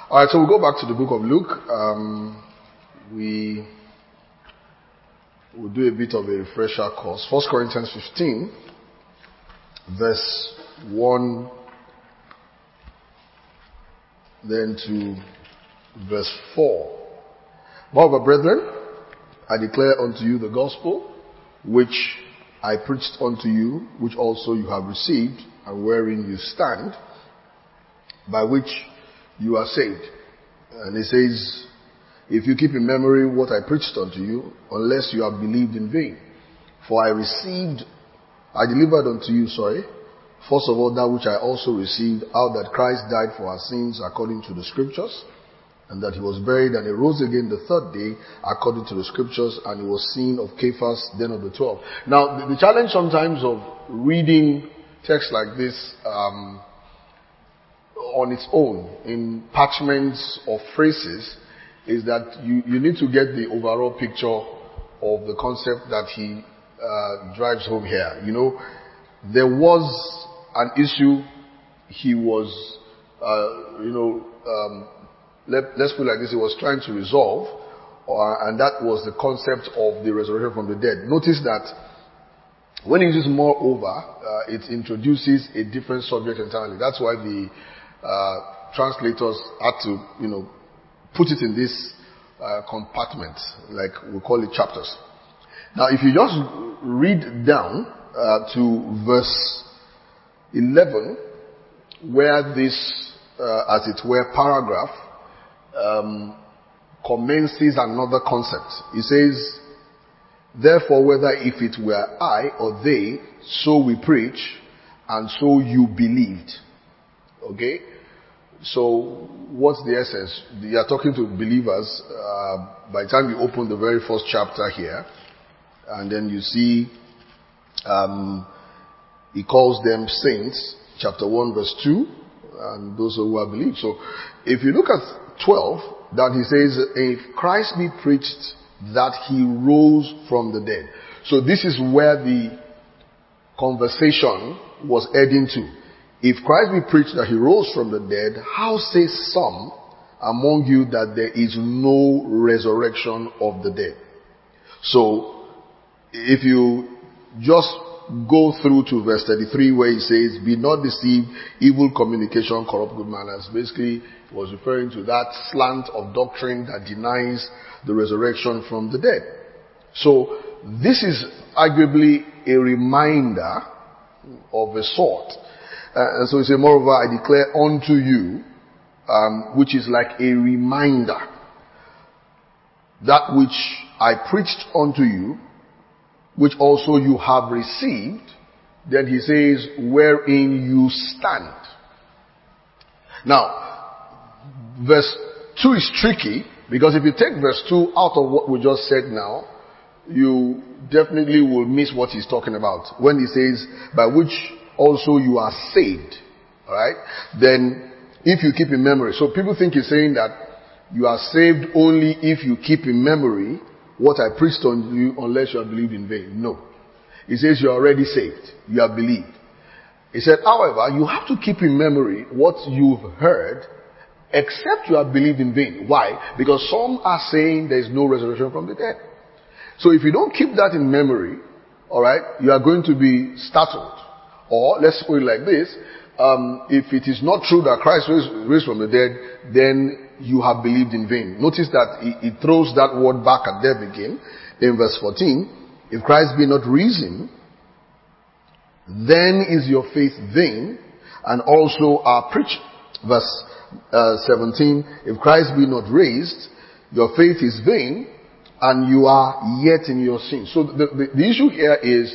All right, so we'll go back to the book of Luke. We will do a bit of a refresher course. 1 Corinthians 15, verse 1, then to verse 4. Moreover, brethren, I declare unto you the gospel, which I preached unto you, which also you have received, and wherein you stand, by which you are saved. And it says, if you keep in memory what I preached unto you, unless you have believed in vain. For I delivered unto you, first of all, that which I also received, how that Christ died for our sins according to the scriptures, and that he was buried, and he rose again the third day according to the scriptures, and he was seen of Cephas, then of the 12. Now, the challenge sometimes of reading texts like this on its own, in parchments or phrases, is that you need to get the overall picture of the concept that he drives home here. You know, there was an issue he was, let's put it like this, he was trying to resolve, and that was the concept of the resurrection from the dead. Notice that when he uses moreover, it introduces a different subject entirely. That's why the translators had to, put it in this compartment, like we call it chapters. Now, if you just read down to verse 11, where this, as it were, paragraph commences another concept. It says, therefore, whether if it were I or they, so we preach, and so you believed. Okay? So, what's the essence? You are talking to believers. By the time you open the very first chapter here, and then you see, he calls them saints, chapter 1, verse 2, and those who have believed. So, if you look at 12, that he says, if Christ be preached that he rose from the dead. So, this is where the conversation was heading to. If Christ be preached that he rose from the dead, how say some among you that there is no resurrection of the dead? So, if you just go through to verse 33 where he says, be not deceived, evil communication corrupt good manners. Basically, he was referring to that slant of doctrine that denies the resurrection from the dead. So, this is arguably a reminder of a sort. And so he said, moreover, I declare unto you, which is like a reminder, that which I preached unto you, which also you have received. Then he says, wherein you stand. Now, verse 2 is tricky, because if you take verse 2 out of what we just said now, you definitely will miss what he's talking about. When he says, by which also you are saved. Alright? Then, if you keep in memory. So people think he's saying that you are saved only if you keep in memory what I preached on you, unless you have believed in vain. No. He says you are already saved. You have believed. He said, however, you have to keep in memory what you've heard, except you have believed in vain. Why? Because some are saying there is no resurrection from the dead. So if you don't keep that in memory, alright, you are going to be startled. Or, let's put it like this, if it is not true that Christ raised from the dead, then you have believed in vain. Notice that he throws that word back at them again in verse 14. If Christ be not risen, then is your faith vain, and also our preaching. Verse 17, if Christ be not raised, your faith is vain, and you are yet in your sins. So the issue here is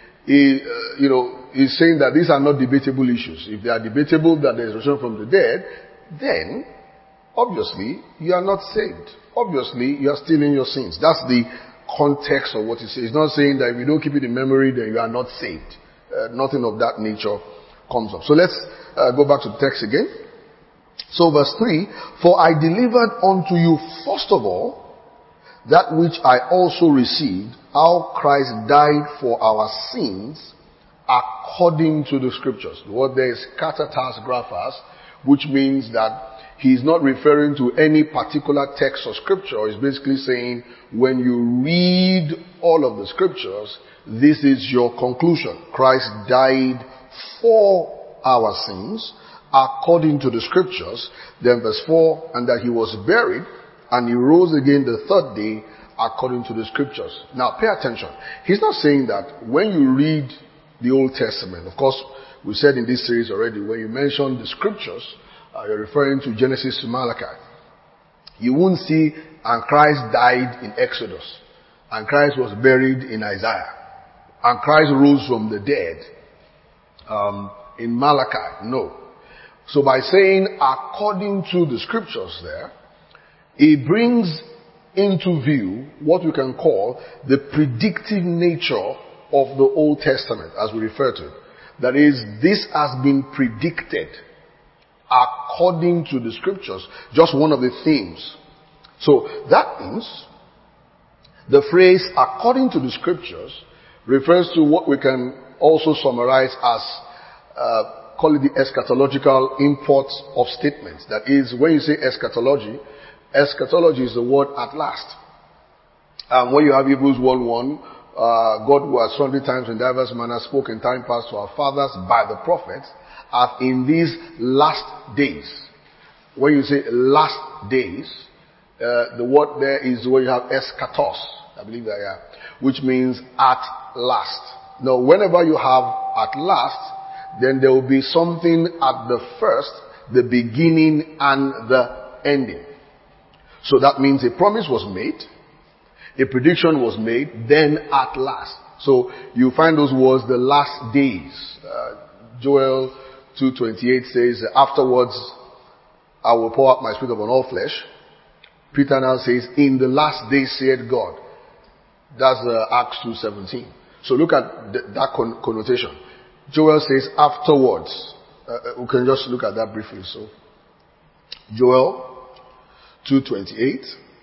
saying that these are not debatable issues. If they are debatable, that there is resurrection from the dead, then obviously you are not saved. Obviously you are still in your sins. That's the context of what he says. It's not saying that if you don't keep it in memory, then you are not saved. Nothing of that nature comes up. So let's go back to the text again. So verse 3, for I delivered unto you first of all that which I also received, how Christ died for our sins according to the scriptures. The word there is katatas graphas, which means that he's not referring to any particular text of scripture. He's basically saying, when you read all of the scriptures, this is your conclusion. Christ died for our sins according to the scriptures. Then verse 4, and that he was buried and he rose again the third day according to the scriptures. Now pay attention. He's not saying that when you read the Old Testament, of course, we said in this series already, when you mention the scriptures, you're referring to Genesis to Malachi. You won't see, and Christ died in Exodus, and Christ was buried in Isaiah, and Christ rose from the dead in Malachi. No. So by saying according to the scriptures there, it brings into view what we can call the predictive nature of the Old Testament, as we refer to it. That is, this has been predicted according to the scriptures. Just one of the themes. So that means the phrase according to the scriptures refers to what we can also summarize as call it the eschatological import of statements. That is, when you say eschatology, eschatology is the word at last. When you have Hebrews 1:1, God, who has sundry times in diverse manners spoke in time past to our fathers by the prophets, hath in these last days. When you say last days, the word there is where you have eschatos, I believe that, yeah, which means at last. Now, whenever you have at last, then there will be something at the first, the beginning, and the ending. So that means a promise was made, a prediction was made, then at last. So you find those words, the last days. Joel 2:28 says, afterwards I will pour out my spirit upon all flesh. Peter now says, in the last days saith God. That's Acts 2:17. So look at that connotation. Joel says afterwards. We can just look at that briefly. So Joel 2:28.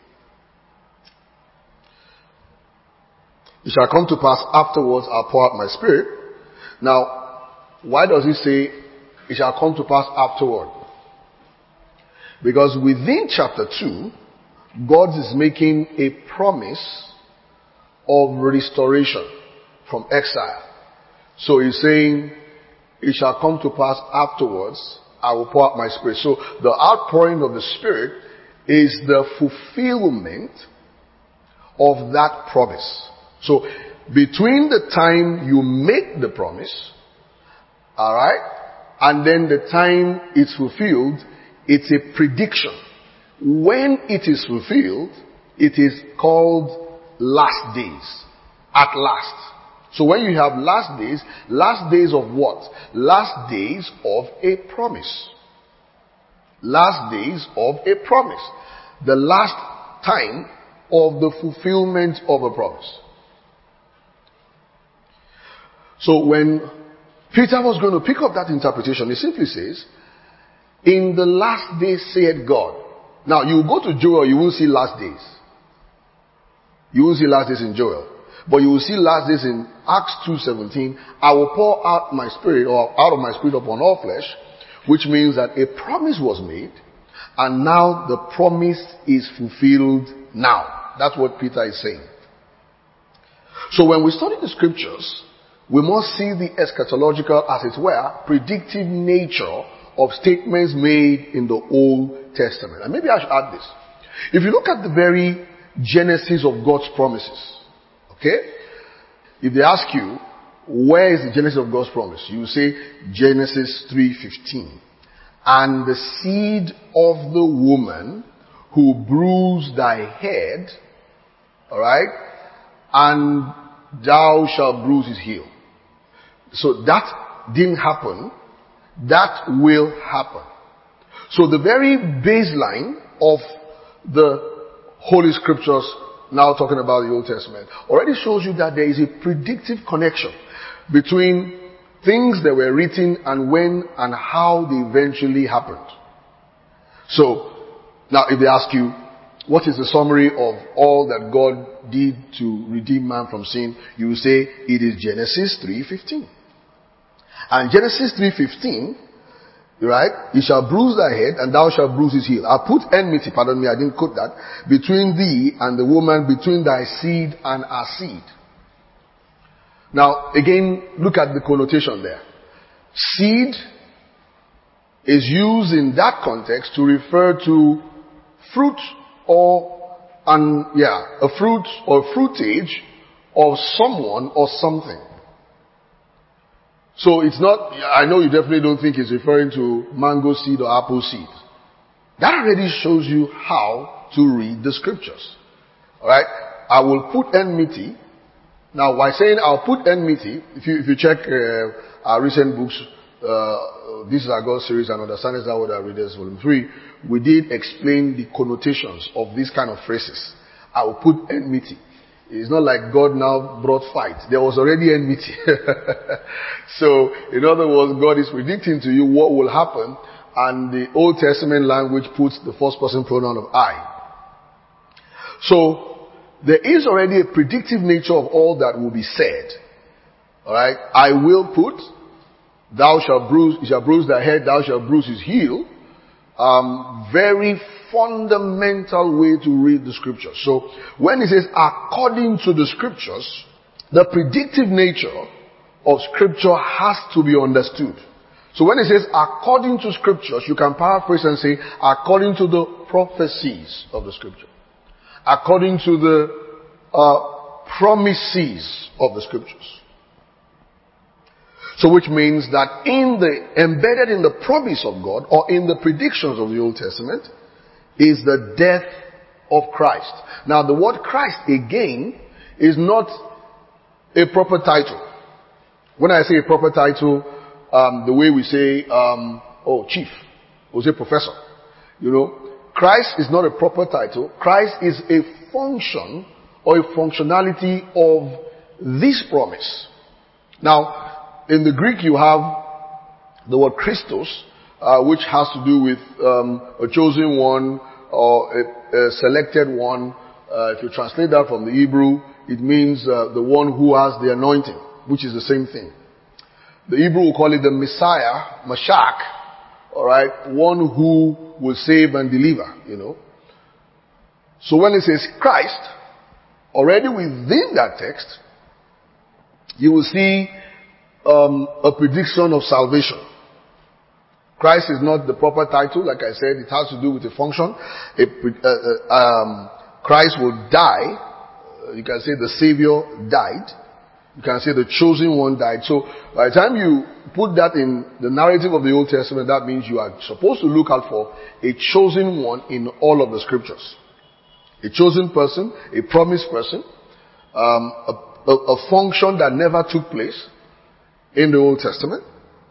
It shall come to pass afterwards I'll pour out my spirit. Now, why does he say it shall come to pass afterward? Because within chapter 2, God is making a promise of restoration from exile. So he's saying, it shall come to pass afterwards, I will pour out my spirit. So the outpouring of the Spirit is the fulfillment of that promise. So between the time you make the promise, alright, and then the time it's fulfilled, it's a prediction. When it is fulfilled, it is called last days. At last. So when you have last days of what? Last days of a promise. Last days of a promise. The last time of the fulfillment of a promise. So when Peter was going to pick up that interpretation, he simply says, in the last days saith God. Now you go to Joel, you will see last days. You will see last days in Joel. But you will see last days in Acts 2:17, I will pour out my spirit, or out of my spirit upon all flesh, which means that a promise was made, and now the promise is fulfilled now. That's what Peter is saying. So when we study the scriptures, we must see the eschatological, as it were, predictive nature of statements made in the Old Testament. And maybe I should add this. If you look at the very genesis of God's promises, okay? If they ask you, where is the genesis of God's promise? You will say Genesis 3:15. And the seed of the woman who bruised thy head, alright, and thou shalt bruise his heel. So that didn't happen. That will happen. So the very baseline of the Holy Scriptures, now talking about the Old Testament, already shows you that there is a predictive connection between things that were written and when and how they eventually happened. So, now if they ask you, what is the summary of all that God did to redeem man from sin? You will say, it is Genesis 3:15. And Genesis 3:15 Right? He shall bruise thy head, and thou shalt bruise his heel. I put enmity, pardon me, I didn't quote that, between thee and the woman, between thy seed and her seed. Now, again, look at the connotation there. Seed is used in that context to refer to fruit or, a fruit or fruitage of someone or something. So it's not, I know you definitely don't think it's referring to mango seed or apple seed. That already shows you how to read the scriptures. Alright? I will put enmity. Now, by saying I'll put enmity, if you check our recent books, This Is Our God series and Understanding That Word Our Readers, Volume 3, we did explain the connotations of these kind of phrases. I will put enmity. It's not like God now brought fight. There was already enmity. So, in other words, God is predicting to you what will happen, and the Old Testament language puts the first person pronoun of I. So, there is already a predictive nature of all that will be said. Alright? I will put, he shall bruise thy head, thou shalt bruise his heel. Very fundamental way to read the scriptures. So when it says according to the scriptures, the predictive nature of scripture has to be understood. So when it says according to scriptures, you can paraphrase and say according to the prophecies of the scripture. According to the promises of the scriptures. So which means that embedded in the promise of God or in the predictions of the Old Testament is the death of Christ. Now the word Christ again is not a proper title. When I say a proper title, the way we say, chief, or say professor. Christ is not a proper title. Christ is a function or a functionality of this promise. Now, in the Greek you have the word Christos, which has to do with a chosen one or a selected one. If you translate that from the Hebrew, it means the one who has the anointing, which is the same thing. The Hebrew will call it the Messiah, Mashak, alright, one who will save and deliver, So when it says Christ, already within that text, you will see a prediction of salvation. Christ is not the proper title, like I said, it has to do with a function. Christ will die. You can say the Savior died. You can say the chosen one died. So by the time you put that in the narrative of the Old Testament, that means you are supposed to look out for a chosen one in all of the scriptures. A chosen person, a promised person, a function that never took place in the Old Testament.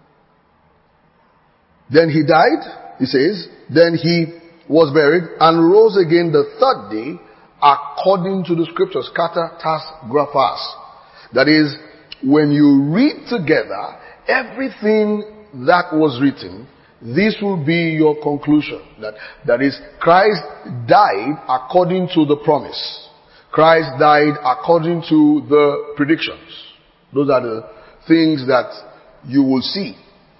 Then he died, he says, then he was buried and rose again the third day according to the scriptures. Kata tas graphas. That is, when you read together everything that was written, this will be your conclusion. That is, Christ died according to the promise. Christ died according to the predictions. Those are the things that you will see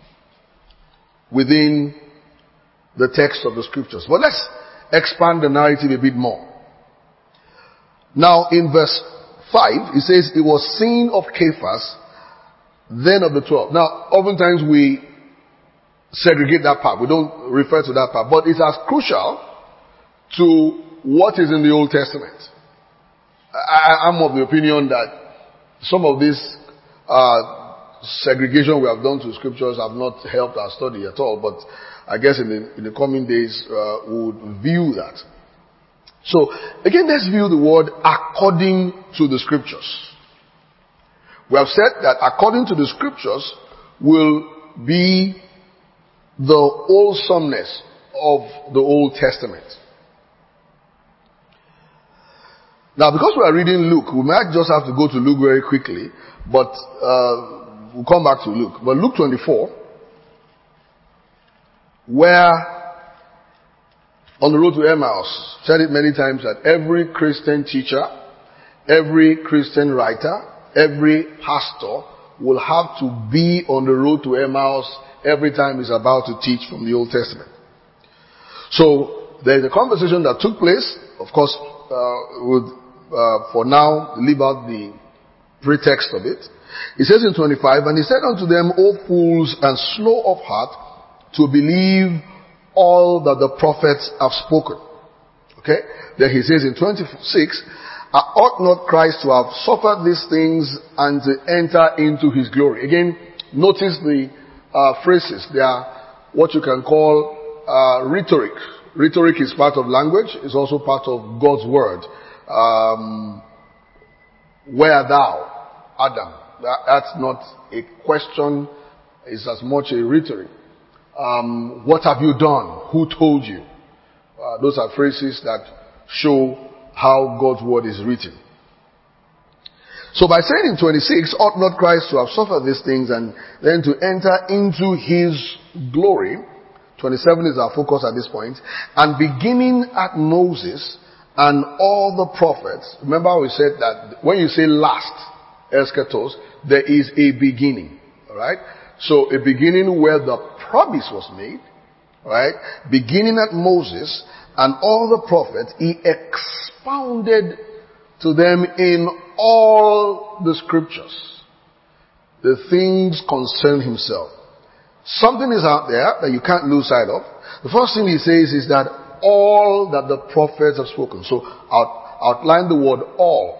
within the text of the scriptures. But let's expand the narrative a bit more. Now in verse 5, it says, it was seen of Cephas, then of the 12. Now, oftentimes we segregate that part. We don't refer to that part. But it's as crucial to what is in the Old Testament. I'm of the opinion that some of this segregation we have done to scriptures have not helped our study at all. But I guess in the coming days, we would view that. So, again, let's view the word according to the scriptures. We have said that according to the scriptures will be the wholesomeness of the Old Testament. Now, because we are reading Luke, we might just have to go to Luke very quickly, but we'll come back to Luke. But Luke 24, where on the road to Emmaus, said it many times that every Christian teacher, every Christian writer, every pastor will have to be on the road to Emmaus every time he's about to teach from the Old Testament. So there's a conversation that took place. Of course, for now, leave out the pretext of it. It says in 25, and he said unto them, O fools and slow of heart to believe all that the prophets have spoken. Okay? Then he says in 26, ought not Christ to have suffered these things and to enter into his glory? Again, notice the phrases. They are what you can call rhetoric. Rhetoric is part of language. It's also part of God's word. Where thou, Adam? That's not a question. It's as much a rhetoric. What have you done? Who told you? Those are phrases that show how God's word is written. So by saying in 26, ought not Christ to have suffered these things and then to enter into his glory? 27 is our focus at this point. And beginning at Moses and all the prophets. Remember we said that when you say last, eschatos, there is a beginning. Alright? So a beginning where the promise was made. Right? Beginning at Moses and all the prophets, he expounded to them in all the scriptures the things concern himself. Something is out there that you can't lose sight of. The first thing he says is that all that the prophets have spoken. So outline the word all.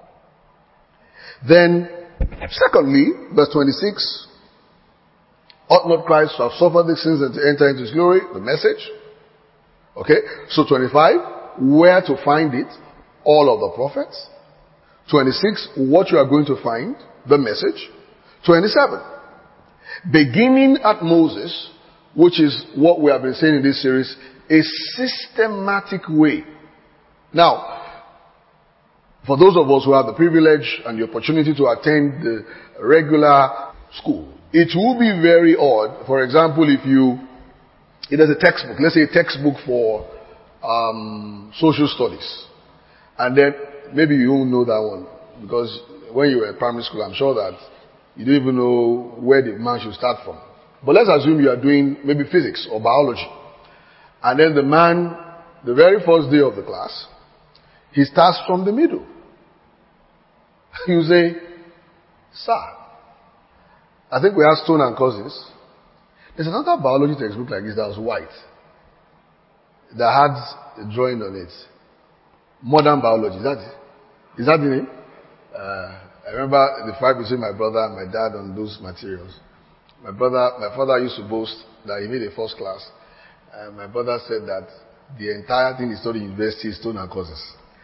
Then, secondly, verse 26, ought not Christ to have suffered these things and to enter into his glory? The message. Okay, so 25, where to find it? All of the prophets. 26, what you are going to find? The message. 27, beginning at Moses, which is what we have been saying in this series, a systematic way. Now, for those of us who have the privilege and the opportunity to attend the regular school, it will be very odd, for example, if there's a textbook, let's say a textbook for social studies. And then maybe you won't know that one. Because when you were in primary school, I'm sure that you don't even know where the man should start from. But let's assume you are doing maybe physics or biology. And then the man, the very first day of the class, he starts from the middle. You say, sir, I think we have Stone and Cousins. There's another biology textbook like this that was white. That had a drawing on it. Modern biology, is that it? Is that the name? I remember the fight between my brother and my dad on those materials. My father used to boast that he made a first class. And my brother said that the entire thing he studied in university is Stone and Cousins.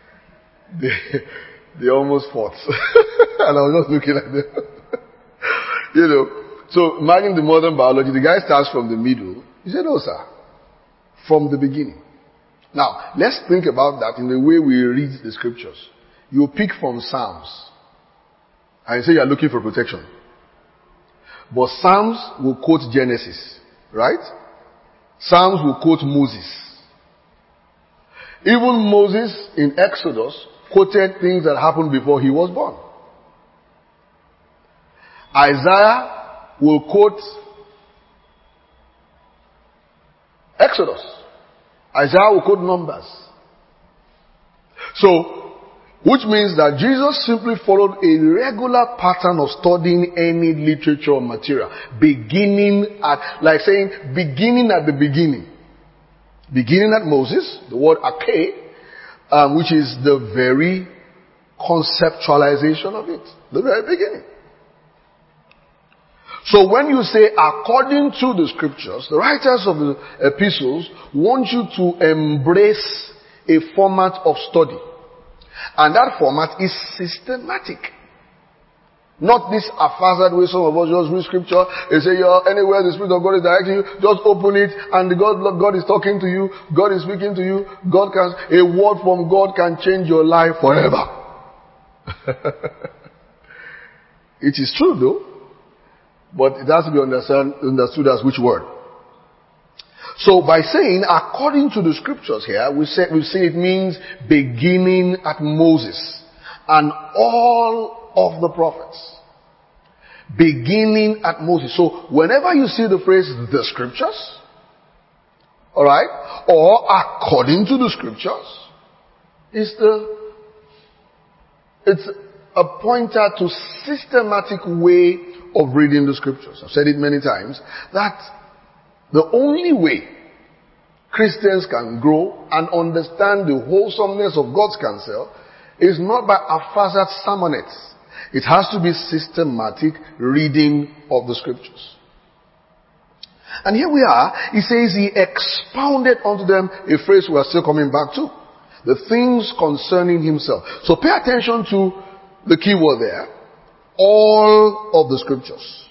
They almost fought. And I was just looking at them. So imagine the modern biology. The guy starts from the middle. He said, no, sir. From the beginning. Now, let's think about that in the way we read the scriptures. You pick from Psalms. And you say you are looking for protection. But Psalms will quote Genesis. Right? Psalms will quote Moses. Even Moses in Exodus quoted things that happened before he was born. Isaiah will quote Exodus. Isaiah will quote Numbers. So, which means that Jesus simply followed a regular pattern of studying any literature or material. Beginning at the beginning. Beginning at Moses, the word arche, which is the very conceptualization of it. The very beginning. So when you say according to the scriptures, the writers of the epistles want you to embrace a format of study. And that format is systematic. Not this haphazard way some of us just read scripture and say, anywhere the Spirit of God is directing you, just open it and God is talking to you, God is speaking to you, a word from God can change your life forever. It is true though, but it has to be understood as which word. So by saying according to the scriptures here, we say it means beginning at Moses and all of the prophets. Beginning at Moses. So whenever you see the phrase the scriptures, alright, or according to the scriptures, it's a pointer to systematic way of reading the scriptures. I've said it many times, that the only way Christians can grow and understand the wholesomeness of God's counsel is not by haphazard sermonettes. It has to be systematic reading of the scriptures. And here we are. He says he expounded unto them a phrase we are still coming back to. The things concerning himself. So pay attention to the key word there. All of the scriptures.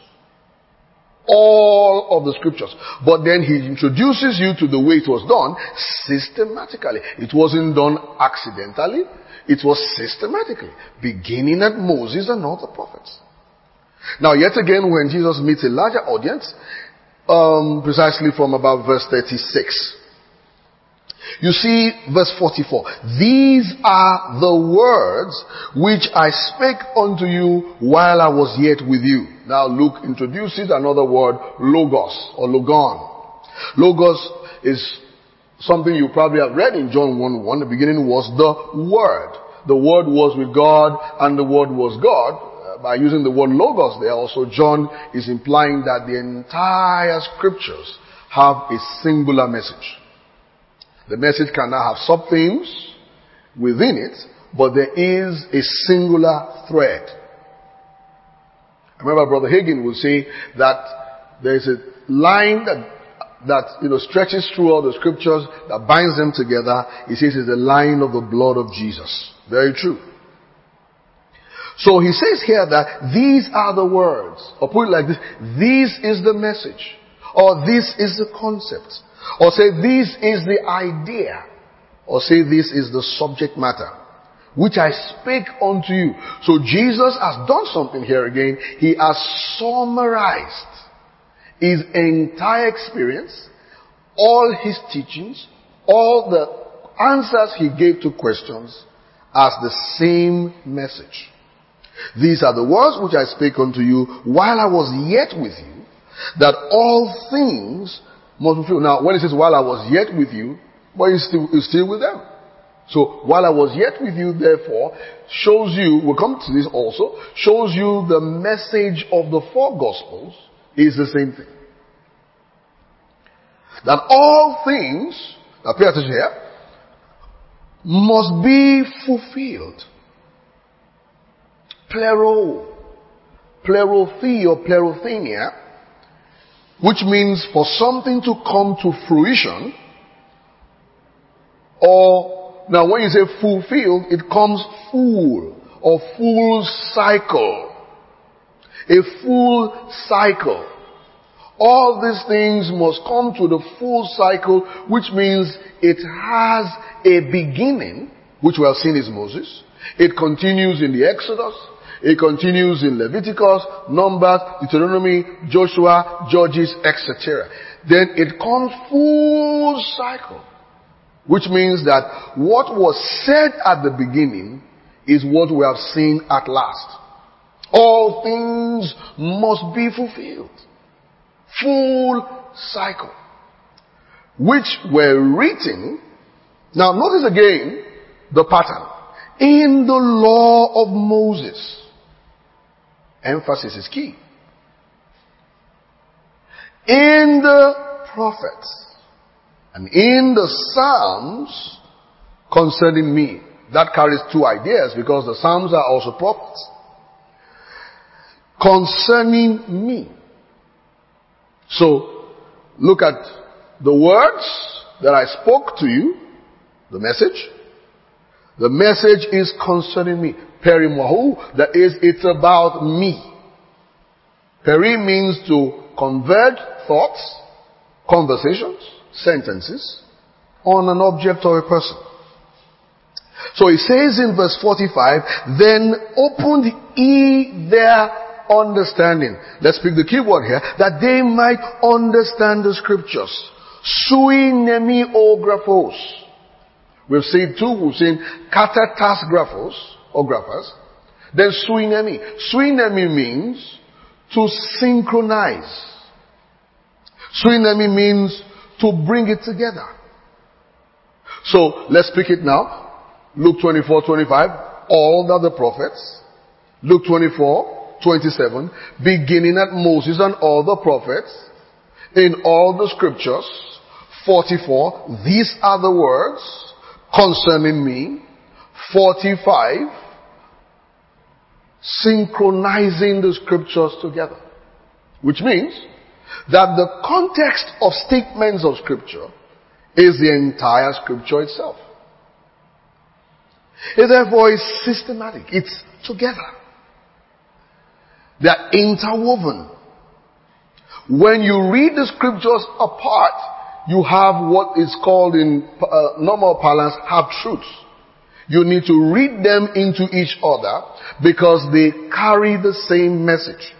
All of the scriptures. But then he introduces you to the way it was done systematically. It wasn't done accidentally. It was systematically. Beginning at Moses and all the prophets. Now yet again, when Jesus meets a larger audience, precisely from about verse 36. You see verse 44. These are the words which I spake unto you while I was yet with you. Now Luke introduces another word, logos or logon. Logos is something you probably have read in John 1:1. The beginning was the Word. The Word was with God and the Word was God. By using the word logos there, also John is implying that the entire scriptures have a singular message. The message can now have sub-themes within it, but there is a singular thread. I remember Brother Hagin will say that there is a line that stretches through all the scriptures that binds them together. He says it's the line of the blood of Jesus. Very true. So he says here that these are the words, or put it like this, this is the message, or this is the concept, or say this is the idea, or say this is the subject matter, which I spake unto you. So Jesus has done something here again. He has summarized his entire experience, all his teachings, all the answers he gave to questions as the same message. These are the words which I spake unto you while I was yet with you, that all things must be fulfilled. Now, when it says while I was yet with you, but he's still with them. So, while I was yet with you, therefore, shows you, we'll come to this also, shows you the message of the four Gospels is the same thing. That all things, now pay attention here, must be fulfilled. Plero the or plerothenia, which means for something to come to fruition, or, now when you say fulfilled, it comes full, or full cycle. A full cycle. All these things must come to the full cycle, which means it has a beginning, which we have seen is Moses. It continues in the Exodus. It continues in Leviticus, Numbers, Deuteronomy, Joshua, Judges, etc. Then it comes full cycle, which means that what was said at the beginning is what we have seen at last. All things must be fulfilled. Full cycle. Which were written, now notice again the pattern, in the law of Moses. Emphasis is key. In the prophets and in the Psalms concerning me. That carries two ideas because the Psalms are also prophets. Concerning me. So, look at the words that I spoke to you, the message. The message is concerning me. Perimahu, that is, it's about me. Peri means to convert thoughts, conversations, sentences on an object or a person. So he says in verse 45, then opened ye their understanding. Let's pick the key word here. That they might understand the scriptures. Sui nemi o graphos. We've seen two. We've seen katatas graphos or graphers. Then sui nemi. Sui nemi means To synchronize. Synonymy means to bring it together. So, let's pick it now. Luke 24:25. All that the prophets. Luke 24:27. Beginning at Moses and all the prophets. In all the scriptures. 44. These are the words concerning me. 45. Synchronizing the scriptures together. Which means that the context of statements of scripture is the entire scripture itself. It therefore is systematic. It's together. They are interwoven. When you read the scriptures apart, you have what is called in normal parlance half-truths. You need to read them into each other because they carry the same message.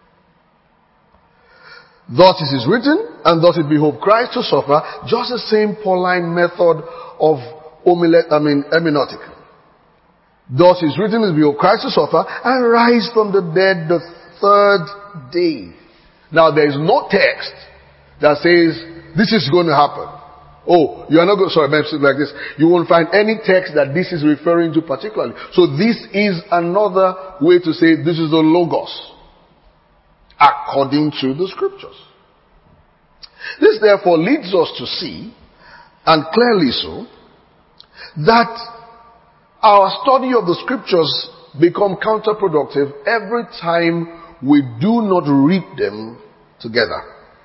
Thus it is written, and thus it behoved Christ to suffer, just the same Pauline method of hermeneutic. Thus it is written, it behoved Christ to suffer, and rise from the dead the third day. Now there is no text that says, this is going to happen. Oh, you are not going, sorry, like this. You won't find any text that this is referring to particularly. So this is another way to say this is the Logos. According to the scriptures. This therefore leads us to see, and clearly so, that our study of the scriptures become counterproductive every time we do not read them together.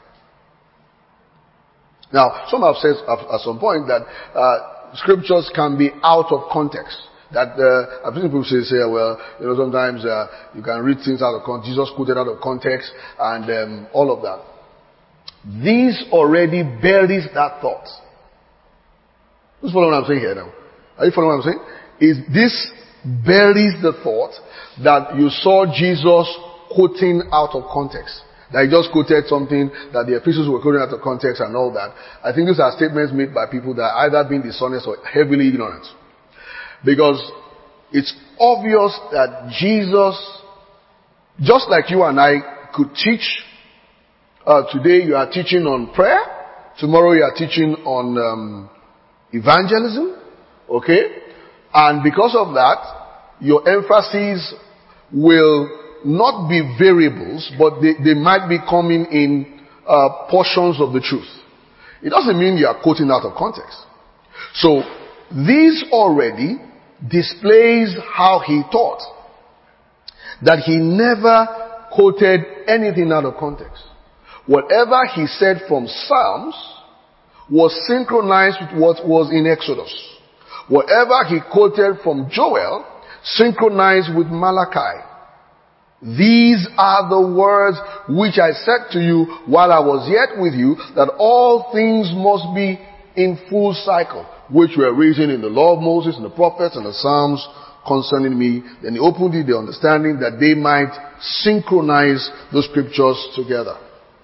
Now, some have said at some point that scriptures can be out of context. That I've seen people say, well, sometimes you can read things out of context. Jesus quoted out of context, and all of that. This already buries that thought. Who's following what I'm saying here now? Are you following what I'm saying? This buries the thought that you saw Jesus quoting out of context. That he just quoted something that the epistles were quoting out of context and all that. I think these are statements made by people that are either being dishonest or heavily ignorant. Because it's obvious that Jesus, just like you and I could teach, today you are teaching on prayer, tomorrow you are teaching on evangelism, okay? And because of that, your emphasis will not be variables, but they might be coming in portions of the truth. It doesn't mean you are quoting out of context. So, this already displays how he taught. That he never quoted anything out of context. Whatever he said from Psalms was synchronized with what was in Exodus. Whatever he quoted from Joel synchronized with Malachi. These are the words which I said to you while I was yet with you, that all things must be in full cycle, which were written in the law of Moses and the prophets and the Psalms concerning me. Then he opened the understanding that they might synchronize the scriptures together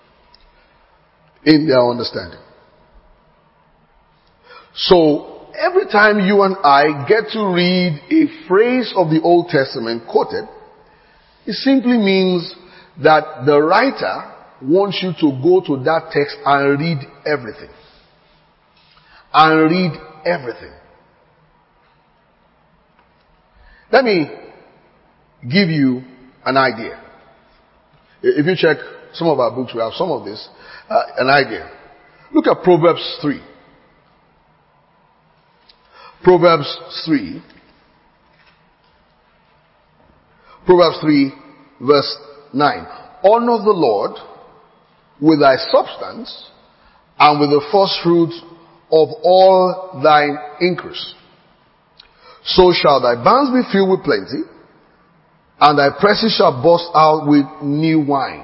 in their understanding. So, every time you and I get to read a phrase of the Old Testament quoted, it simply means that the writer wants you to go to that text and read everything. And read everything. Let me give you an idea. If you check some of our books, we have some of this, an idea. Look at Proverbs 3. Proverbs 3. Proverbs 3 verse 9. Honor the Lord with thy substance and with the first fruits of all thine increase. So shall thy barns be filled with plenty, and thy presses shall burst out with new wine.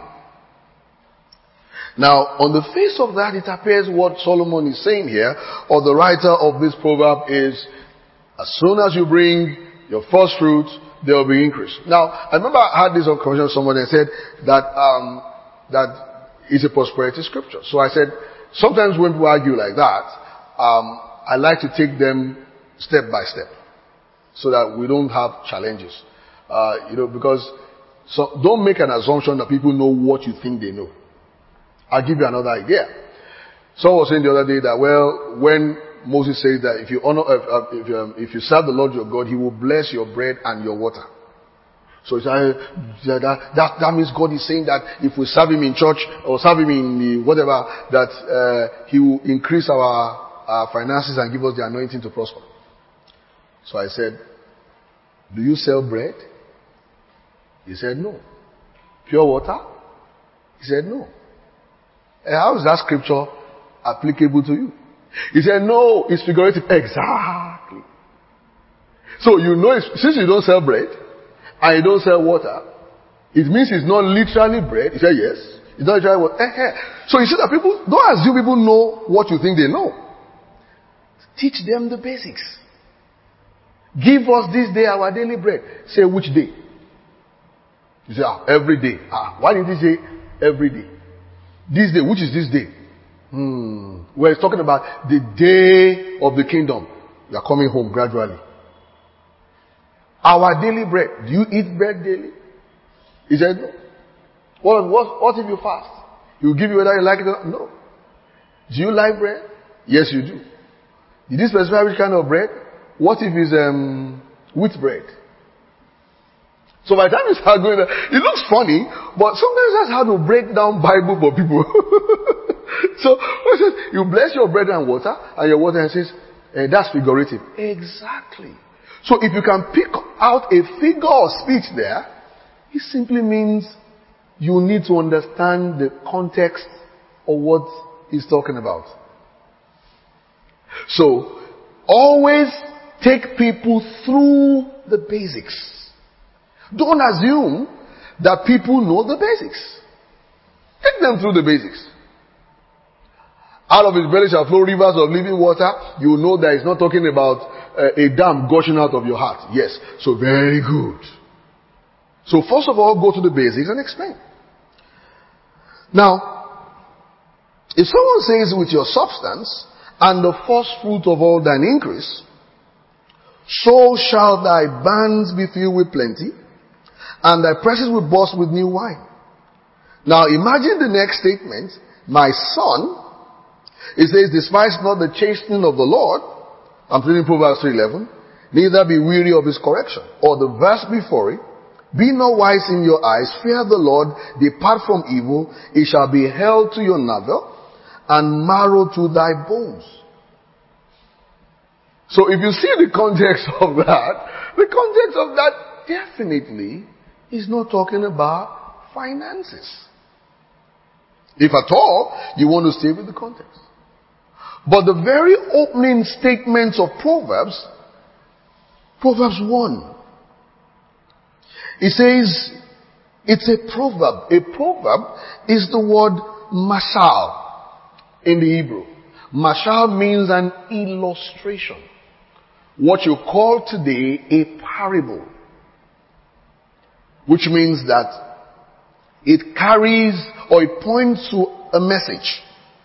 Now, on the face of that, it appears what Solomon is saying here, or the writer of this proverb is, as soon as you bring your first fruits, there will be increase. Now, I remember I had this conversation with someone and said that, that is a prosperity scripture. So I said, sometimes when people argue like that, I like to take them step by step so that we don't have challenges. Because So don't make an assumption that people know what you think they know. I'll give you another idea. Someone was saying the other day that, well, when Moses says that if you serve the Lord your God, He will bless your bread and your water. So that means God is saying that if we serve Him in church or serve Him in the whatever, that He will increase our finances and give us the anointing to prosper. So I said, do you sell bread? He said, no. Pure water? He said, no. How is that scripture applicable to you? He said, no, it's figurative. Exactly. So since you don't sell bread and you don't sell water, it means it's not literally bread. He said, yes. It's not literally water. So you see that people, don't assume people know what you think they know. Teach them the basics. Give us this day our daily bread. Say, which day? You say, every day. Why did he say every day? This day, which is this day? Well, it's talking about the day of the kingdom. You are coming home gradually. Our daily bread. Do you eat bread daily? He said, no. What if you fast? He will give you whether you like it or not. No. Do you like bread? Yes, you do. Did you specify which kind of bread? What if it's wheat bread? So by the time you start going there, it looks funny, but sometimes that's how to break down Bible for people. So, you bless your bread and water, and your water and says, that's figurative. Exactly. So if you can pick out a figure of speech there, it simply means you need to understand the context of what he's talking about. So, always take people through the basics. Don't assume that people know the basics. Take them through the basics. Out of his belly shall flow rivers of living water. You know that he's not talking about a dam gushing out of your heart. Yes. So very good. So first of all, go to the basics and explain. Now, if someone says with your substance and the first fruit of all thine increase, so shall thy barns be filled with plenty, and thy presses will burst with new wine. Now imagine the next statement. My son, it says, despise not the chastening of the Lord. I'm reading Proverbs 3:11. Neither be weary of his correction. Or the verse before it. Be not wise in your eyes. Fear the Lord. Depart from evil. It shall be held to your navel and marrow to thy bones. So if you see the context of that definitely is not talking about finances. If at all, you want to stay with the context. But the very opening statements of Proverbs 1, it says, it's a proverb. A proverb is the word mashal in the Hebrew. Mashal means an illustration. What you call today a parable. Which means that it carries or it points to a message.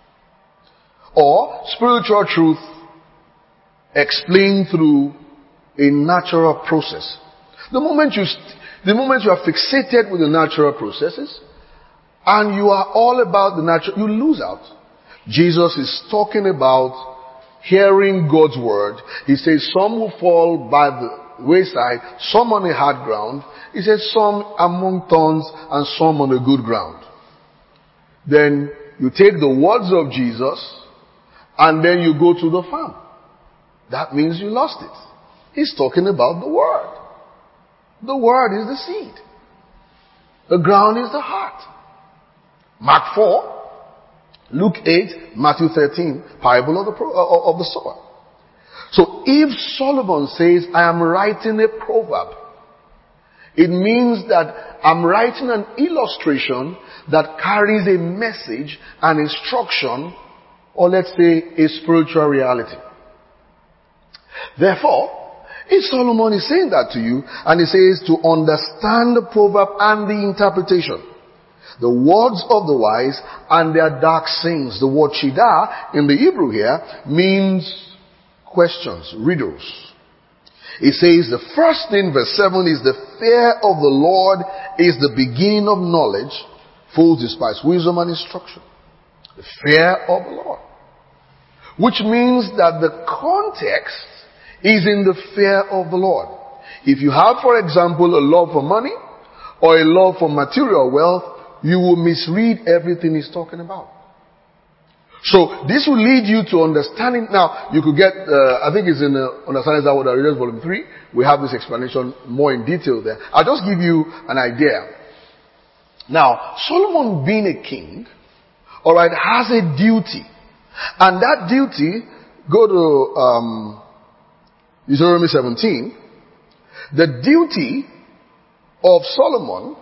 Or spiritual truth explained through a natural process. The moment you are fixated with the natural processes and you are all about the natural, you lose out. Jesus is talking about hearing God's word. He says some will fall by the wayside, some on a hard ground. He says some among thorns and some on a good ground. Then you take the words of Jesus and then you go to the farm. That means you lost it. He's talking about the word. The word is the seed. The ground is the heart. Mark 4, Luke 8, Matthew 13, parable of the sower. So if Solomon says, I am writing a proverb, it means that I'm writing an illustration that carries a message, an instruction, or let's say a spiritual reality. Therefore, if Solomon is saying that to you, and he says to understand the proverb and the interpretation, the words of the wise and their dark sayings. The word shida in the Hebrew here means questions, riddles. It says the first thing, verse 7, is the fear of the Lord is the beginning of knowledge. Fools despise wisdom and instruction. The fear of the Lord. Which means that the context is in the fear of the Lord. If you have, for example, a love for money or a love for material wealth, you will misread everything he's talking about. So this will lead you to understanding. Now, you could get, I think it's in Understanding That Word, Readers Volume 3. We have this explanation more in detail there. I'll just give you an idea. Now, Solomon being a king, alright, has a duty. And that duty, go to Deuteronomy 17. The duty of Solomon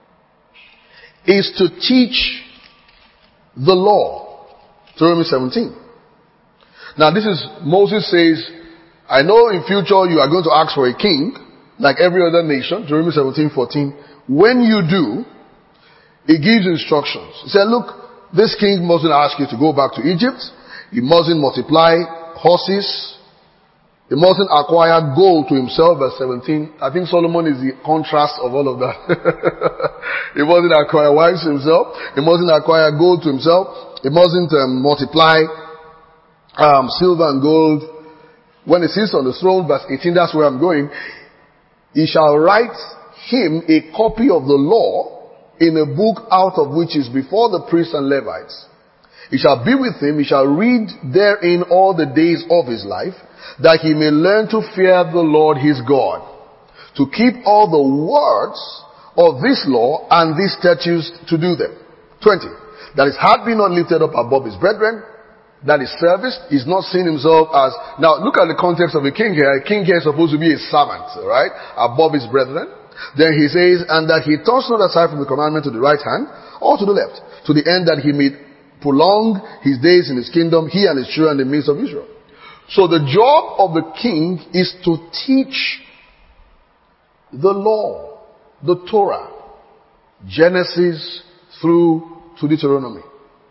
is to teach the law. Deuteronomy 17. Now this is, Moses says, I know in future you are going to ask for a king, like every other nation. Deuteronomy 17:14. When you do, he gives instructions. He said, look, this king mustn't ask you to go back to Egypt. He mustn't multiply horses. He mustn't acquire gold to himself. Verse 17. I think Solomon is the contrast of all of that. He mustn't acquire wives to himself. He mustn't acquire gold to himself. He mustn't multiply silver and gold. When he sits on the throne, verse 18, that's where I'm going. He shall write him a copy of the law in a book out of which is before the priests and Levites. He shall be with him. He shall read therein all the days of his life, that he may learn to fear the Lord his God, to keep all the words of this law and these statutes to do them. 20. That his heart be not lifted up above his brethren, that his service is not seen himself as... Now look at the context of a king here. A king here is supposed to be a servant, right? Above his brethren. Then he says, and that he turns not aside from the commandment to the right hand or to the left, to the end that he may prolong his days in his kingdom, he and his children in the midst of Israel. So the job of the king is to teach the law, the Torah, Genesis through to Deuteronomy.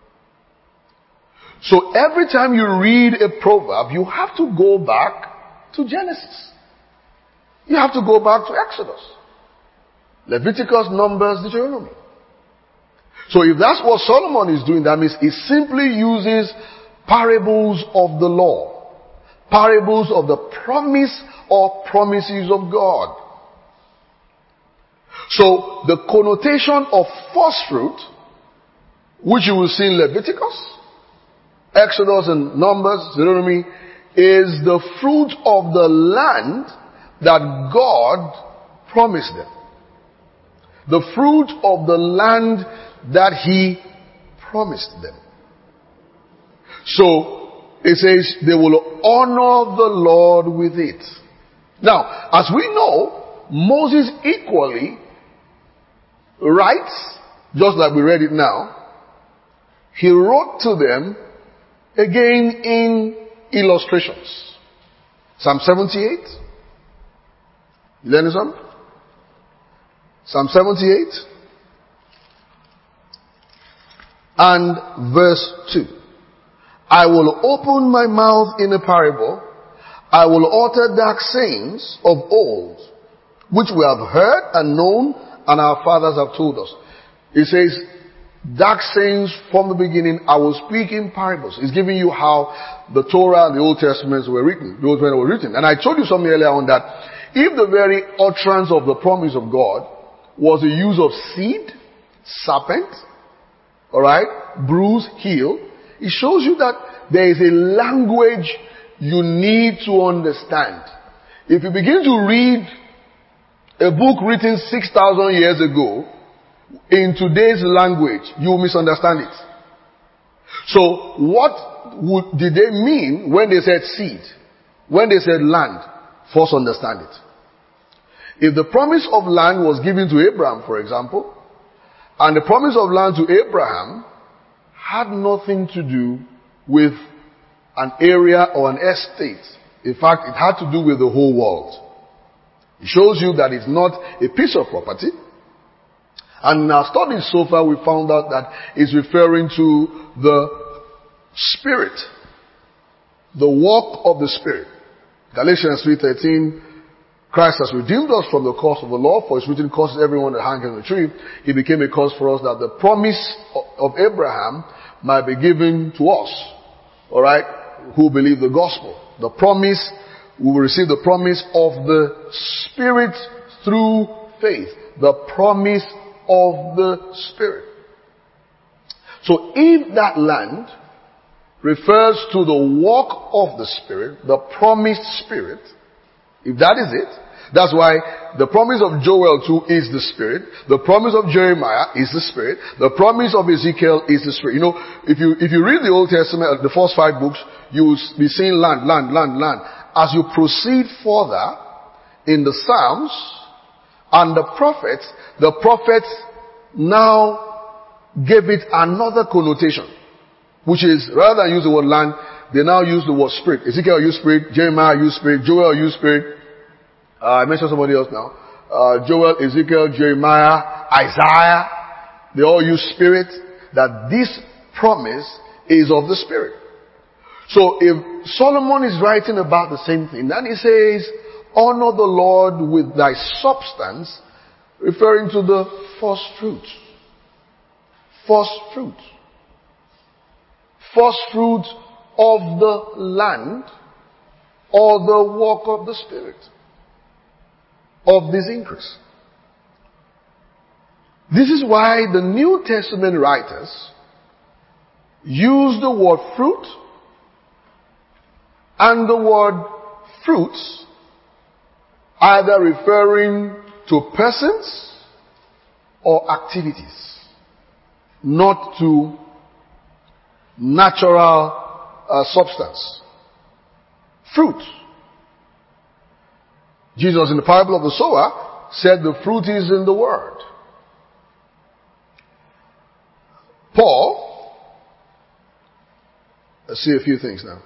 So every time you read a proverb, you have to go back to Genesis. You have to go back to Exodus, Leviticus, Numbers, Deuteronomy. So if that's what Solomon is doing, that means he simply uses parables of the law, parables of the promise or promises of God. So the connotation of first fruit, which you will see in Leviticus, Exodus and Numbers, Deuteronomy, is the fruit of the land that God promised them. The fruit of the land that he promised them. So, it says they will honor the Lord with it. Now, as we know, Moses equally writes, just like we read it now, he wrote to them again in illustrations. Psalm 78. You learning something? Psalm 78 and verse 2. I will open my mouth in a parable. I will utter dark sayings of old, which we have heard and known, and our fathers have told us. It says, dark sayings from the beginning, I will speak in parables. It's giving you how the Torah and the Old Testaments were written. The Old Testament were written. And I told you something earlier on that if the very utterance of the promise of God was the use of seed, serpent, alright, bruise, heel, it shows you that there is a language you need to understand. If you begin to read a book written 6,000 years ago in today's language, you will misunderstand it. So what did they mean when they said seed? When they said land? First understand it. If the promise of land was given to Abraham, for example, and the promise of land to Abraham had nothing to do with an area or an estate. In fact, it had to do with the whole world. It shows you that it's not a piece of property. And in our studies so far, we found out that it's referring to the Spirit, the work of the Spirit. Galatians 3:13, Christ has redeemed us from the curse of the law, for it's written, curses everyone that hangs on the tree. He became a curse for us that the promise of Abraham might be given to us. Alright? Who believe the gospel. The promise, we will receive the promise of the Spirit through faith. The promise of the Spirit. So if that land refers to the work of the Spirit, the promised Spirit, if that is it, that's why the promise of Joel too is the Spirit. The promise of Jeremiah is the Spirit. The promise of Ezekiel is the Spirit. You know, if you read the Old Testament, the first 5 books, you will be seeing land. As you proceed further in the Psalms and the prophets now gave it another connotation, which is, rather than use the word land, they now use the word Spirit. Ezekiel used Spirit, Jeremiah used Spirit, Joel used Spirit. I mentioned somebody else now. Joel, Ezekiel, Jeremiah, Isaiah, they all use Spirit, that this promise is of the Spirit. So if Solomon is writing about the same thing, then he says, honor the Lord with thy substance, referring to the first fruits. First fruit. First fruit of the land, or the work of the Spirit, of this increase. This is why the New Testament writers use the word fruit and the word fruits, either referring to persons or activities, not to natural substance. Fruit. Jesus in the parable of the sower said the fruit is in the word. Paul, let's see a few things now.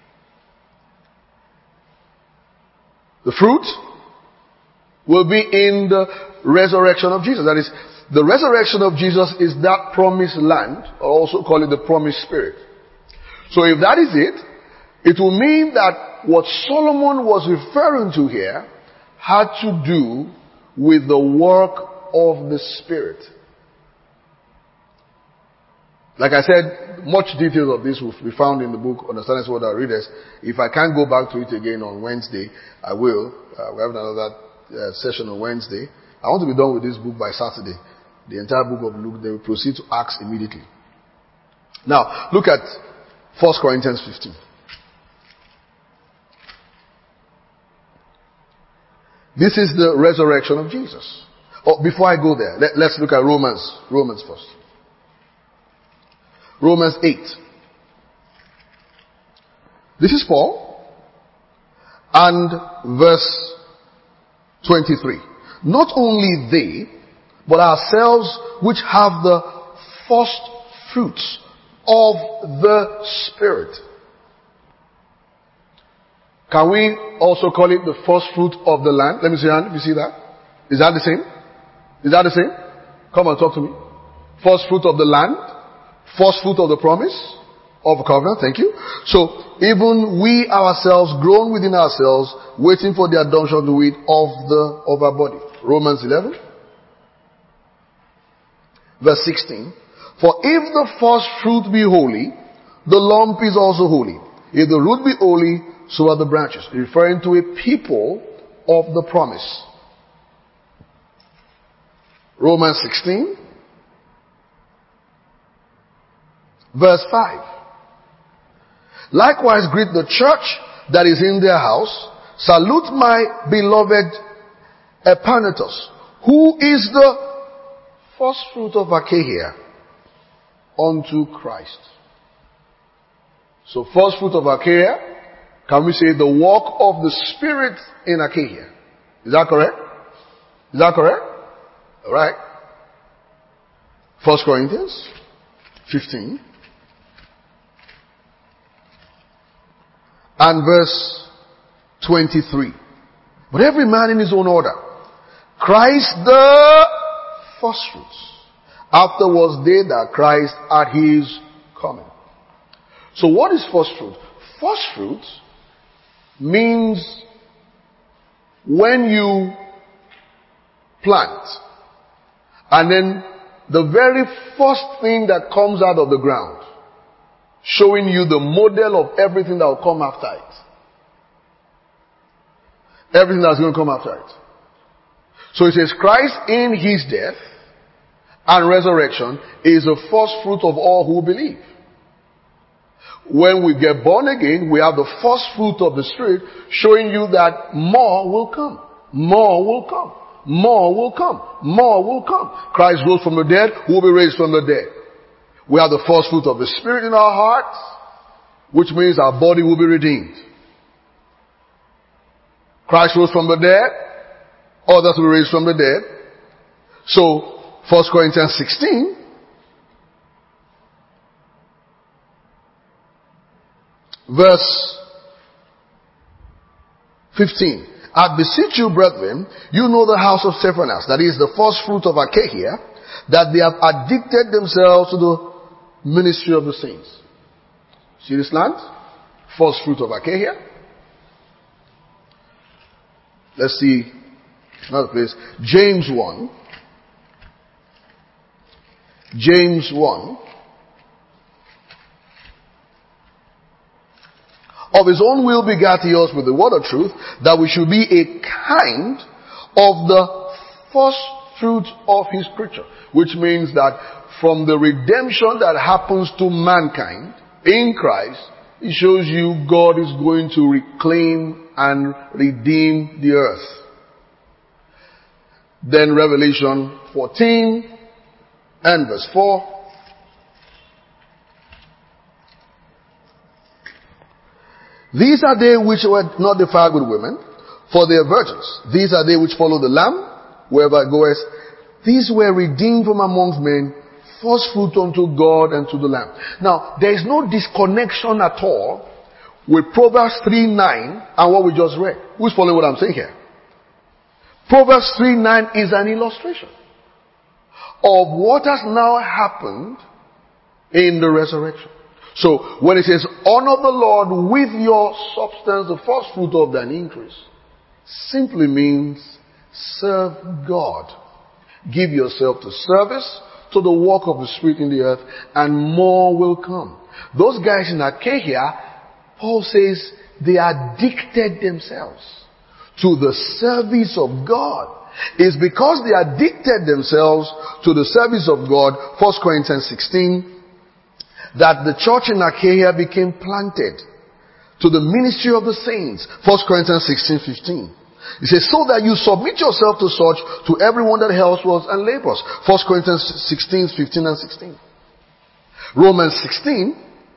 The fruit will be in the resurrection of Jesus. That is, the resurrection of Jesus is that promised land, or also call it the promised Spirit. So if that is it, it will mean that what Solomon was referring to here had to do with the work of the Spirit. Like I said, much details of this will be found in the book, Understanding What Our Readers. If I can't go back to it again on Wednesday, I will. We have another session on Wednesday. I want to be done with this book by Saturday. The entire book of Luke. They will proceed to Acts immediately. Now, look at 1 Corinthians 15. This is the resurrection of Jesus. Oh, before I go there, let's look at Romans. Romans first. Romans 8. This is Paul. And verse 23. Not only they, but ourselves which have the first fruits of the Spirit. Can we also call it the first fruit of the land? Let me see your hand. You see that? Is that the same? Is that the same? Come on, talk to me. First fruit of the land. First fruit of the promise of a covenant. Thank you. So, even we ourselves, grown within ourselves, waiting for the adoption to it of our body. Romans 11. Verse 16. For if the first fruit be holy, the lump is also holy. If the root be holy, so are the branches. Referring to a people of the promise. Romans 16. Verse 5. Likewise greet the church that is in their house. Salute my beloved Epanetus, who is the first fruit of Achaia unto Christ. So first fruit of Achaia, can we say the work of the Spirit in Achaia? Is that correct? Is that correct? Alright. 1 Corinthians 15. And verse 23. But every man in his own order. Christ the first fruits. Afterwards they that Christ at his coming. So what is first fruit? First fruit means when you plant, and then the very first thing that comes out of the ground, showing you the model of everything that will come after it. Everything that's going to come after it. So it says Christ in his death and resurrection is the first fruit of all who believe. When we get born again, we have the first fruit of the Spirit showing you that more will come. More will come. More will come. More will come. Christ rose from the dead, who will be raised from the dead. We have the first fruit of the Spirit in our hearts, which means our body will be redeemed. Christ rose from the dead, others will be raised from the dead. So, 1 Corinthians 16, verse 15. I beseech you, brethren, you know the house of Stephanas, that is the first fruit of Achaia, that they have addicted themselves to the ministry of the saints. See this land? First fruit of Achaia. Let's see another place. James 1. James 1. Of his own will begat he us with the word of truth, that we should be a kind of the first fruit of his creature. Which means that from the redemption that happens to mankind in Christ, it shows you God is going to reclaim and redeem the earth. Then Revelation 14 and verse 4. These are they which were not defiled with women, for they are virgins. These are they which follow the Lamb, wherever it goeth. These were redeemed from amongst men, first fruit unto God and to the Lamb. Now, there is no disconnection at all with Proverbs 3:9 and what we just read. Who's following what I'm saying here? Proverbs 3:9 is an illustration of what has now happened in the resurrection. So, when it says, honor the Lord with your substance, the first fruit of thine increase, simply means serve God. Give yourself to service, to the work of the Spirit in the earth, and more will come. Those guys in Achaia, Paul says, they addicted themselves to the service of God. It's because they addicted themselves to the service of God, 1 Corinthians 16, that the church in Achaia became planted to the ministry of the saints. 1 Corinthians 16:15. It says, so that you submit yourself to such, to everyone that helps and labors. 1 Corinthians 16:15 and 16. Romans 16.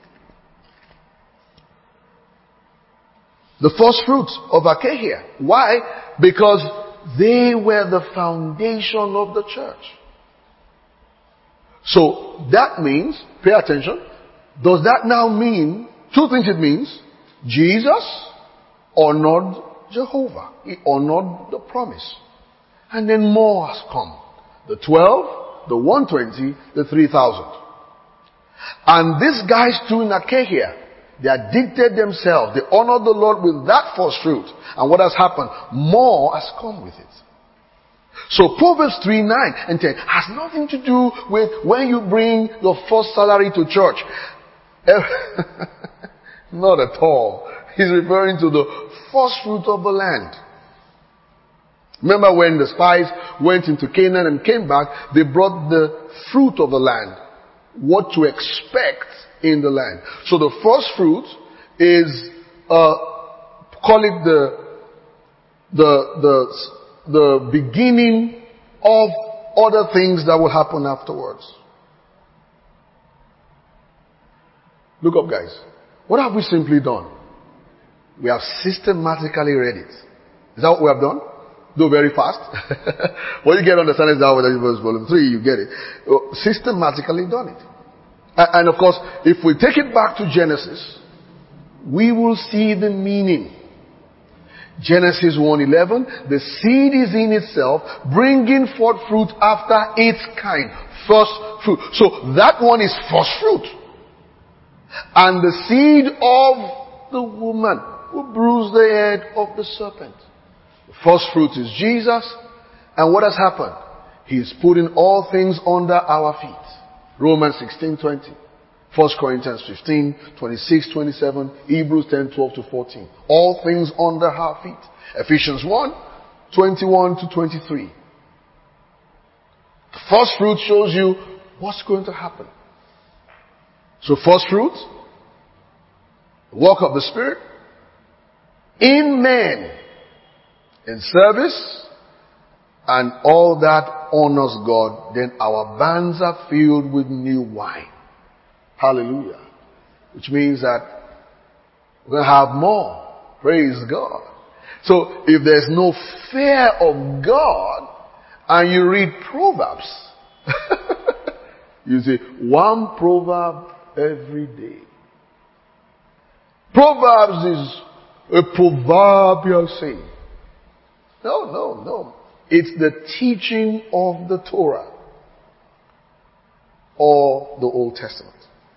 The first fruits of Achaia. Why? Because they were the foundation of the church. So that means, pay attention, does that now mean, two things it means, Jesus honored Jehovah. He honored the promise. And then more has come. The 12, the 120, the 3,000. And these guys too in Achaia, they addicted themselves. They honored the Lord with that first fruit. And what has happened? More has come with it. So Proverbs 3:9 and 10 has nothing to do with when you bring your first salary to church. Not at all. He's referring to the first fruit of the land. Remember when the spies went into Canaan and came back, they brought the fruit of the land. What to expect in the land. So the first fruit is, call it the beginning of other things that will happen afterwards. Look up, guys. What have we simply done? We have systematically read it. Is that what we have done? Do very fast. When you get understanding that verse volume 3, you get it. Systematically done it. And of course, if we take it back to Genesis, we will see the meaning. Genesis 1:11, the seed is in itself, bringing forth fruit after its kind. First fruit. So that one is first fruit. And the seed of the woman will bruise the head of the serpent. The first fruit is Jesus. And what has happened? He's putting all things under our feet. Romans 16:20. 1 Corinthians 15, 26, 27, Hebrews 10, 12 to 14. All things under our feet. Ephesians 1, 21 to 23. The first fruit shows you what's going to happen. So first fruit, the work of the Spirit, in men, in service, and all that honors God, then our barns are filled with new wine. Hallelujah. Which means that we're going to have more. Praise God. So if there's no fear of God and you read Proverbs, you see one proverb every day. Proverbs is a proverbial saying. No. It's the teaching of the Torah or the Old Testament.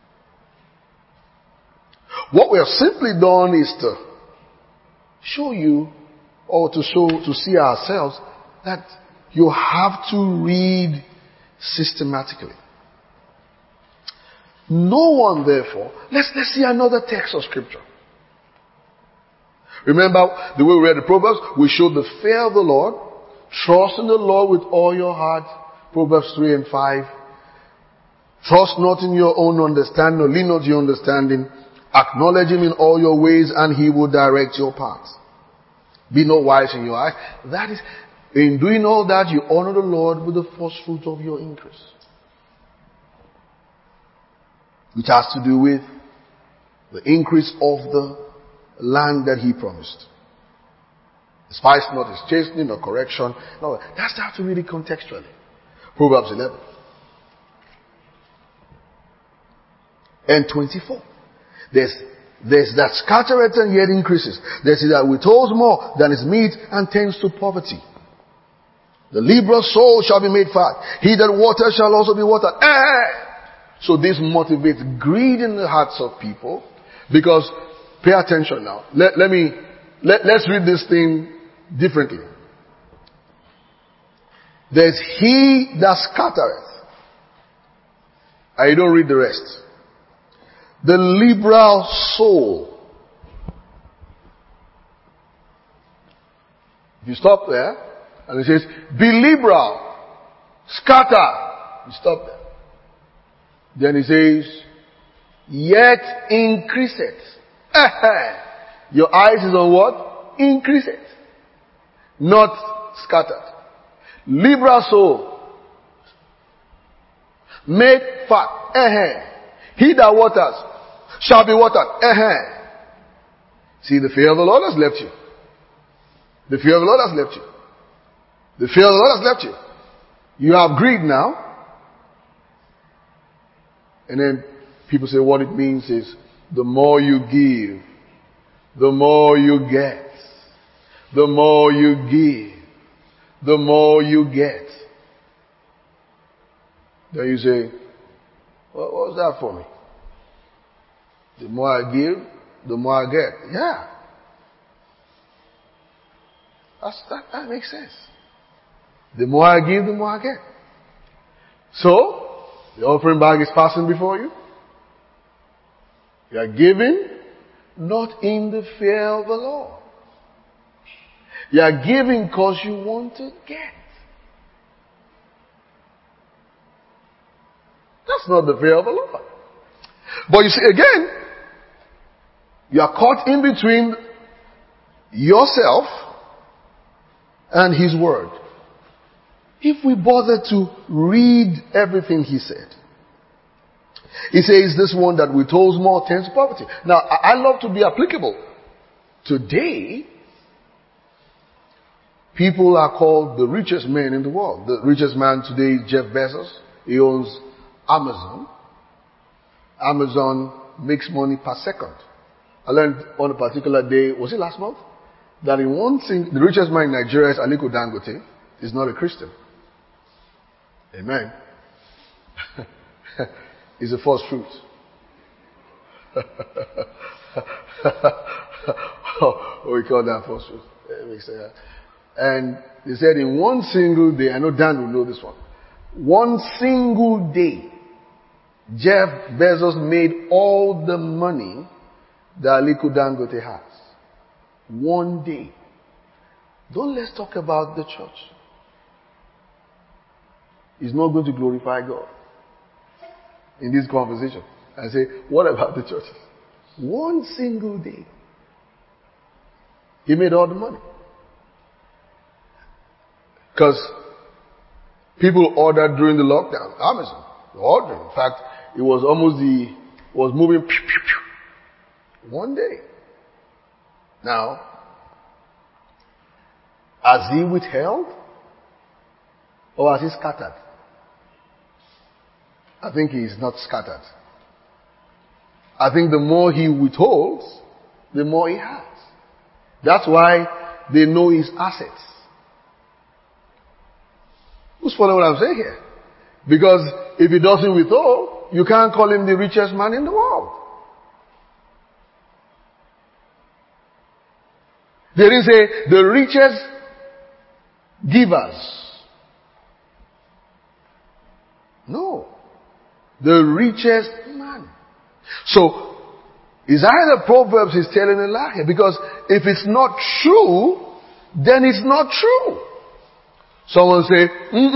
What we have simply done is to show you, or to see ourselves, that you have to read systematically. No one, therefore, let's see another text of scripture. Remember the way we read the Proverbs? We showed the fear of the Lord, trust in the Lord with all your heart, Proverbs 3 and 5. Trust not in your own understanding, or lean not to your understanding. Acknowledge him in all your ways, and he will direct your paths. Be not wise in your eyes. That is, in doing all that, you honor the Lord with the first fruit of your increase. Which has to do with the increase of the land that he promised. Despise not his chastening or correction. No, that's how to read it contextually. Proverbs 11. And 24. There's that scattereth and yet increases. There's that withholds more than is meat and tends to poverty. The liberal soul shall be made fat. He that waters shall also be watered. So this motivates greed in the hearts of people, because pay attention now. Let's read this thing differently. There's he that scattereth. And you don't read the rest. The liberal soul. If you stop there, and it says, be liberal, scatter. You stop there. Then it says, yet increase it. Your eyes is on what? Increase it. Not scattered. Liberal soul. Made fat. He that waters shall be watered. See, the fear of the Lord has left you. The fear of the Lord has left you. The fear of the Lord has left you. You have greed now. And then people say what it means is, the more you give, the more you get. The more you give, the more you get. Then you say, what was that for me? The more I give, the more I get. Yeah. That makes sense. The more I give, the more I get. So, the offering bag is passing before you. You are giving, not in the fear of the Lord. You are giving because you want to get. That's not the fear of the Lord. But you see, again, you are caught in between yourself and his word. If we bother to read everything he said, he says this one that withholds more tends to poverty. Now, I love to be applicable. Today, people are called the richest men in the world. The richest man today is Jeff Bezos. He owns Amazon. Amazon makes money per second. I learned on a particular day, was it last month? That in one thing, the richest man in Nigeria is Aliko Dangote. He's not a Christian. Amen. He's a first fruit. We call that first fruit. And they said in one single day, I know Dan will know this one. One single day, Jeff Bezos made all the money that Aliko Dangote has. One day. Don't let's talk about the church. It's not going to glorify God in this conversation. I say, what about the churches? One single day. He made all the money. Because people ordered during the lockdown. Amazon. Ordering. In fact, it was moving pew, pew, pew. One day. Now, has he withheld? Or has he scattered? I think he is not scattered. I think the more he withholds, the more he has. That's why they know his assets. Who's following what I'm saying here? Because if he doesn't withhold, you can't call him the richest man in the world. There is the richest givers. No. The richest man. So, is either Proverbs is telling a lie here? Because if it's not true, then it's not true. Someone say,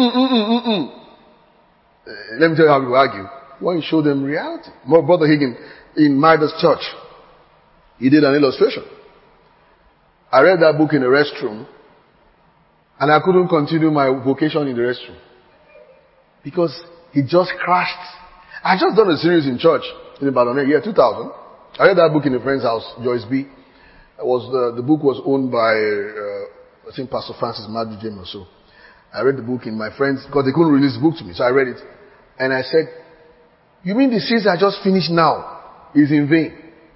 Let me tell you how people argue. Why you show them reality? My brother Higgin in Midas Church, he did an illustration. I read that book in the restroom, and I couldn't continue my vocation in the restroom. Because it just crashed. I just done a series in church in Ibadan, year 2000. I read that book in a friend's house, Joyce B. The book was owned by, I think Pastor Francis Madu James or so. I read the book in my friends, because they couldn't release the book to me, so I read it. And I said, you mean the series I just finished now is in vain?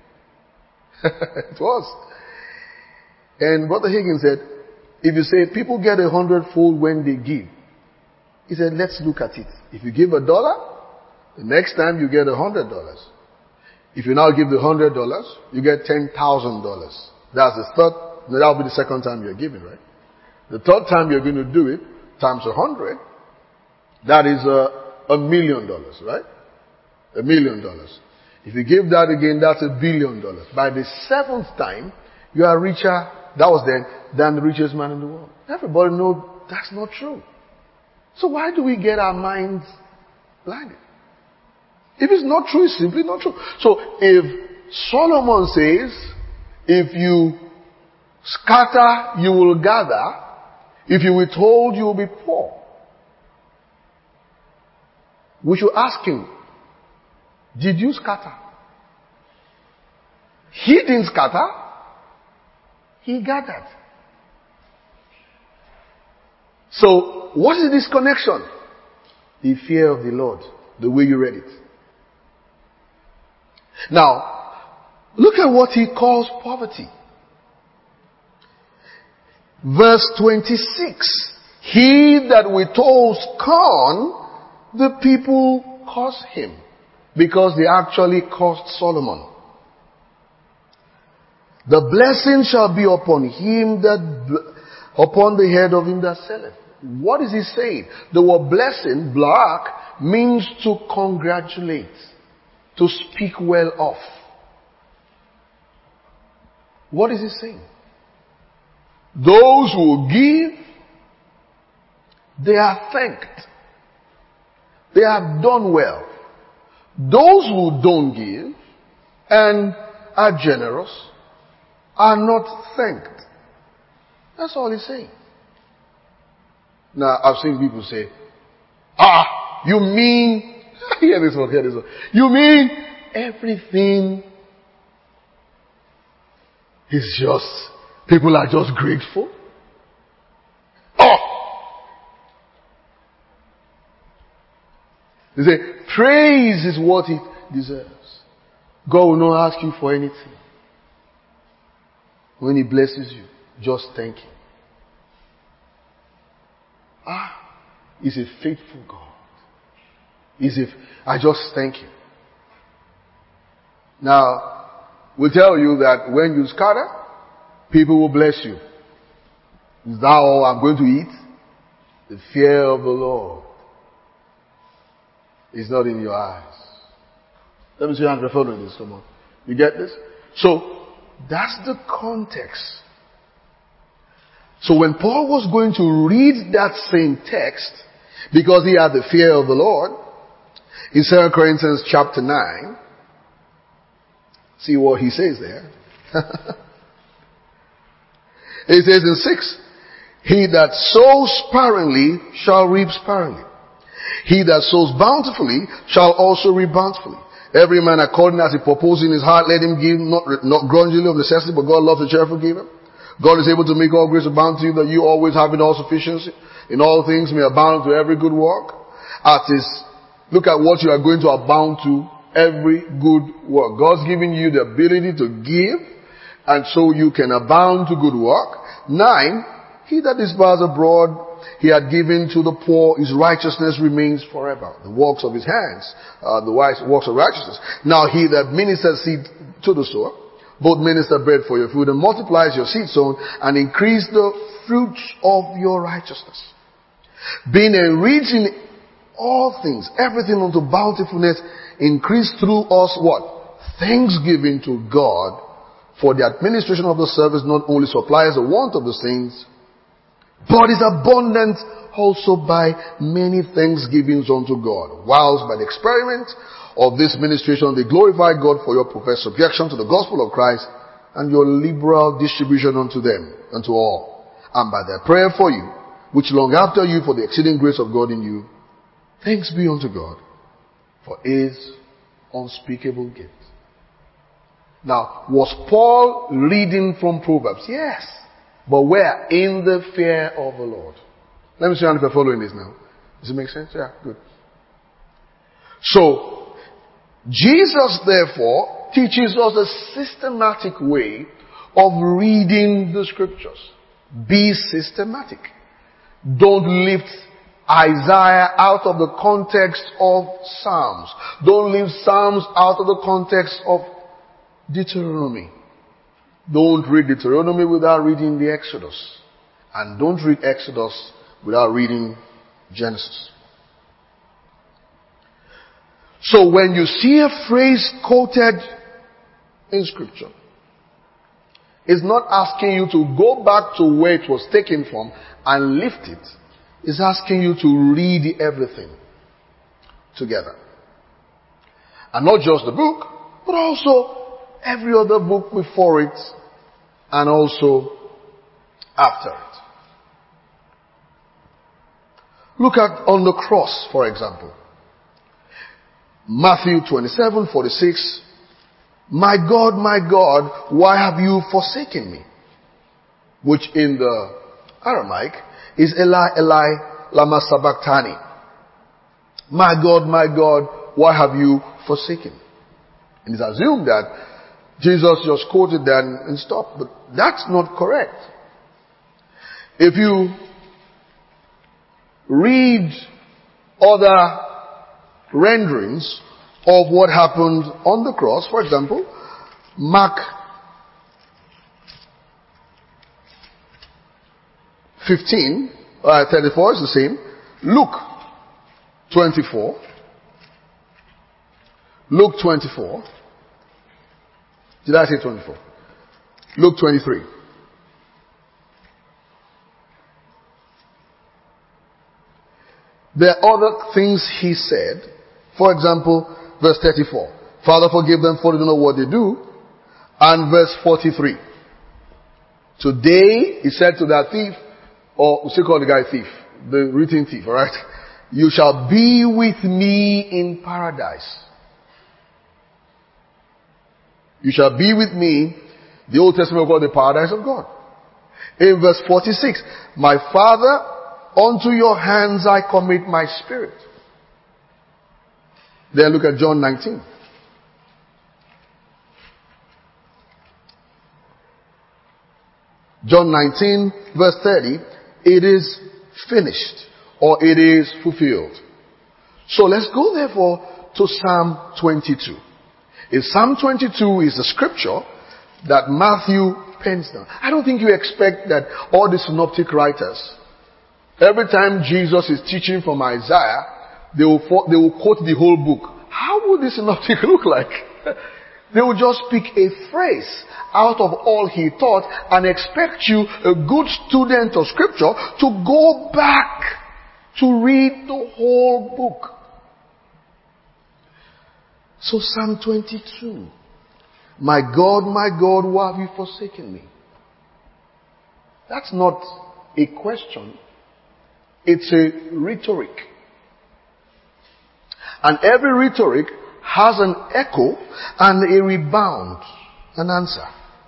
It was. And Brother Higgins said, if you say people get 100-fold when they give, he said, let's look at it. If you give $1, the next time you get $100. If you now give the $100, you get $10,000. That's the third, that'll be the second time you're giving, right? The third time you're going to do it, times 100, that is $1 million, right? $1 million. If you give that again, that's $1 billion. By the seventh time, you are richer, that was then, than the richest man in the world. Everybody knows that's not true. So why do we get our minds blinded? If it's not true, it's simply not true. So if Solomon says, if you scatter, you will gather. If you withhold, you will be poor. We should ask him, did you scatter? He didn't scatter. He gathered. So, what is this connection? The fear of the Lord, the way you read it. Now, look at what he calls poverty. Verse 26. He that withholds corn, the people curse him. Because they actually cursed Solomon. The blessing shall be upon him upon the head of him that selleth. What is he saying? The word blessing, black, means to congratulate, to speak well of. What is he saying? Those who give, they are thanked. They have done well. Those who don't give and are generous are not thanked. That's all he's saying. Now, I've seen people say, you mean, hear this one. You mean everything is just, people are just grateful? They say, praise is what it deserves. God will not ask you for anything. When he blesses you, just thank him. He's a faithful God. I just thank him. Now, we'll tell you that when you scatter, people will bless you. Is that all I'm going to eat? The fear of the Lord is not in your eyes. Let me see how I'm following this. Come on. You get this? So, that's the context. So when Paul was going to read that same text, because he had the fear of the Lord, in 2 Corinthians chapter 9, see what he says there. He says in 6, he that sows sparingly shall reap sparingly. He that sows bountifully shall also reap bountifully. Every man according as he purposes in his heart, let him give, not grudgingly of necessity, but God loves a cheerful giver. God is able to make all grace abound to you, that you always having all sufficiency in all things may abound to every good work. Look at what you are going to abound to, every good work. God's giving you the ability to give, and so you can abound to good work. 9, he that disperses abroad, he had given to the poor, his righteousness remains forever. The works of his hands, the works of righteousness. Now he that ministers seed to the sower, both minister bread for your food and multiplies your seed sown and increase the fruits of your righteousness. Being enriched in all things, everything unto bountifulness, increase through us what? Thanksgiving to God for the administration of the service not only supplies the want of the saints, but is abundant also by many thanksgivings unto God. Whilst by the experiment of this ministration they glorify God for your professed subjection to the gospel of Christ and your liberal distribution unto them, unto all. And by their prayer for you, which long after you for the exceeding grace of God in you, thanks be unto God for his unspeakable gift. Now, was Paul reading from Proverbs? Yes. But where? In the fear of the Lord. Let me see how you're following this now. Does it make sense? Yeah, good. So, Jesus therefore teaches us a systematic way of reading the scriptures. Be systematic. Don't lift Isaiah out of the context of Psalms. Don't leave Psalms out of the context of Deuteronomy. Don't read Deuteronomy without reading the Exodus. And don't read Exodus without reading Genesis. So when you see a phrase quoted in scripture, it's not asking you to go back to where it was taken from and lift it. It's asking you to read everything together. And not just the book, but also every other book before it and also after it. Look at on the cross, for example. Matthew 27:46. My God, why have you forsaken me? Which in the Aramaic is Eli, Eli, lama sabachthani. My God, why have you forsaken me? And it's assumed that Jesus just quoted that and stopped, but that's not correct. If you read other renderings of what happened on the cross, for example, Mark 15:34 is the same. Luke 24. Luke 24. Did I say 24? Luke 23. There are other things he said. For example, verse 34. Father, forgive them for they don't know what they do. And verse 43. Today, he said to that thief, or we still call the guy thief, the written thief, alright? You shall be with me in paradise. You shall be with me, the Old Testament called the paradise of God. In verse 46, my Father, unto your hands I commit my spirit. Then look at John 19. John 19 verse 30, it is finished or it is fulfilled. So let's go therefore to Psalm 22. If Psalm 22 is the scripture, that Matthew pens down. I don't think you expect that all the synoptic writers, every time Jesus is teaching from Isaiah, they will quote the whole book. How would the synoptic look like? They will just pick a phrase out of all he taught and expect you, a good student of scripture, to go back to read the whole book. So Psalm 22. My God, why have you forsaken me? That's not a question. It's a rhetoric. And every rhetoric has an echo and a rebound, an answer.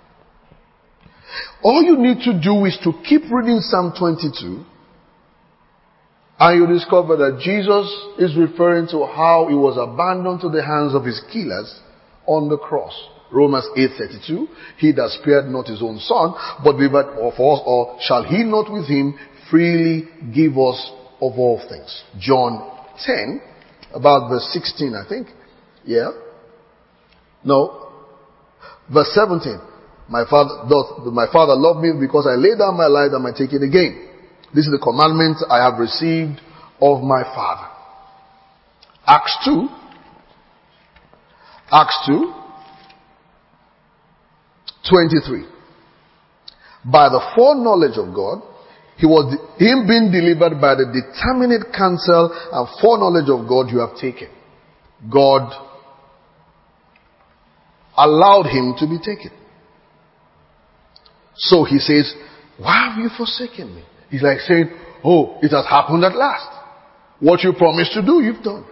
All you need to do is to keep reading Psalm 22, and you discover that Jesus is referring to how he was abandoned to the hands of his killers on the cross. Romans 8:32, he that spared not his own son, but delivered for us all, shall he not with him freely give us of all things? John 10, about verse 16, I think. Yeah? No. Verse 17. My Father loved me because I laid down my life that I might take it again. This is the commandment I have received of my Father. Acts 2. Acts 2. 23. By the foreknowledge of God, him being delivered by the determinate counsel and foreknowledge of God you have taken. God allowed him to be taken. So he says, why have you forsaken me? He's like saying, oh, it has happened at last. What you promised to do, you've done.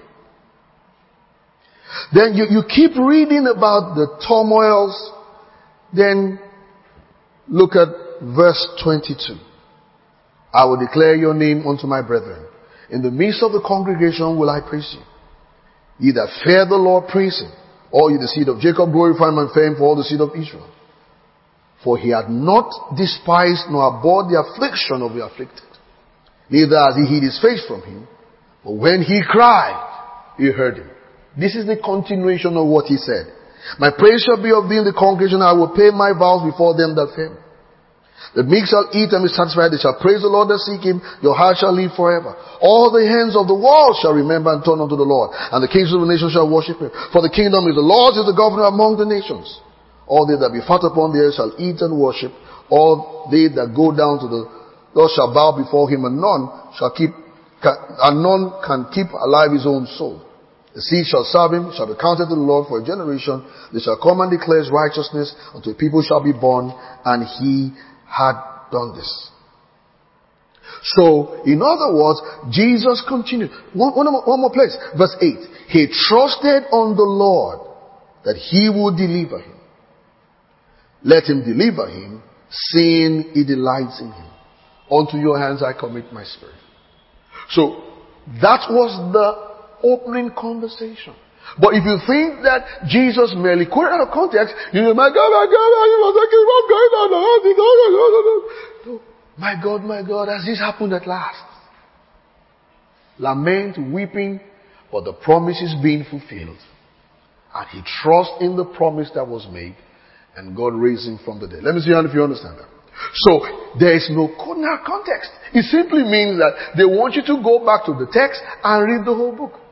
Then you keep reading about the turmoils. Then look at verse 22. I will declare your name unto my brethren. In the midst of the congregation will I praise you. Ye that fear the Lord, praise him. All ye the seed of Jacob, glorify him and fame for all the seed of Israel. For he had not despised nor abhorred the affliction of the afflicted. Neither has he hid his face from him. But when he cried, he heard him. This is the continuation of what he said. My praise shall be of thee in the congregation. I will pay my vows before them that fear me. The meek shall eat and be satisfied. They shall praise the Lord that seek him. Your heart shall live forever. All the hands of the world shall remember and turn unto the Lord. And the kings of the nations shall worship him. For the kingdom is the Lord's, is the governor among the nations. All they that be fat upon the earth shall eat and worship. All they that go down to the Lord shall bow before him, and none can keep alive his own soul. The sea shall serve him, shall be counted to the Lord for a generation. They shall come and declare his righteousness unto a people shall be born, and he had done this. So, in other words, Jesus continued. One more place. Verse 8. He trusted on the Lord that he would deliver him. Let him deliver him, seeing he delights in him. Unto your hands I commit my spirit. So, that was the opening conversation. But if you think that Jesus merely quoted out of context, you know, my God, what's going on? My God, has this happened at last? Lament, weeping, but the promise is being fulfilled. And he trusts in the promise that was made, and God raised him from the dead. Let me see if you understand that. So, there is no context. It simply means that they want you to go back to the text and read the whole book.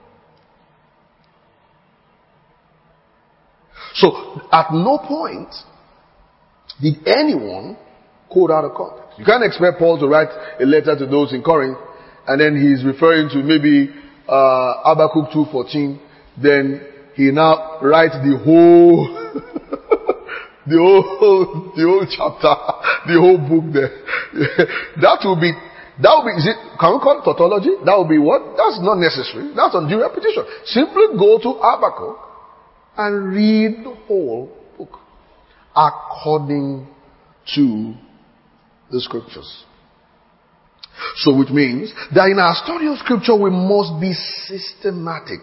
So, at no point did anyone quote out of context. You can't expect Paul to write a letter to those in Corinth, and then he's referring to maybe Habakkuk 2:14. Then he now writes the whole, the whole chapter, the whole book there. That will be, can we call it tautology? That will be what? That's not necessary. That's undue repetition. Simply go to Habakkuk and read the whole book according to the scriptures. So which means that in our study of scripture we must be systematic.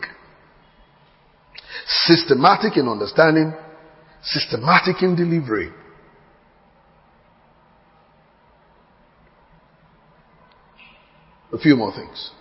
Systematic in understanding, systematic in delivery. A few more things.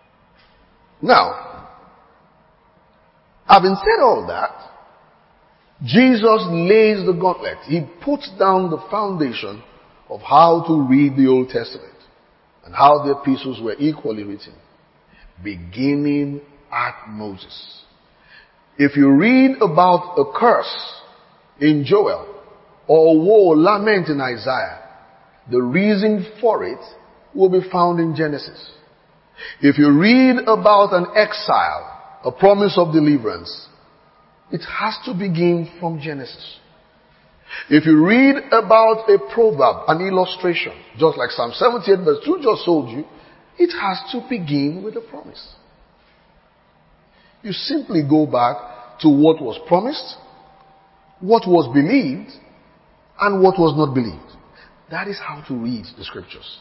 Now, having said all that, Jesus lays the gauntlet. He puts down the foundation of how to read the Old Testament and how the epistles were equally written, beginning at Moses. If you read about a curse in Joel or woe, lament in Isaiah, the reason for it will be found in Genesis. If you read about an exile, a promise of deliverance, it has to begin from Genesis. If you read about a proverb, an illustration, just like Psalm 78 verse 2 just told you, it has to begin with a promise. You simply go back to what was promised, what was believed, and what was not believed. That is how to read the scriptures.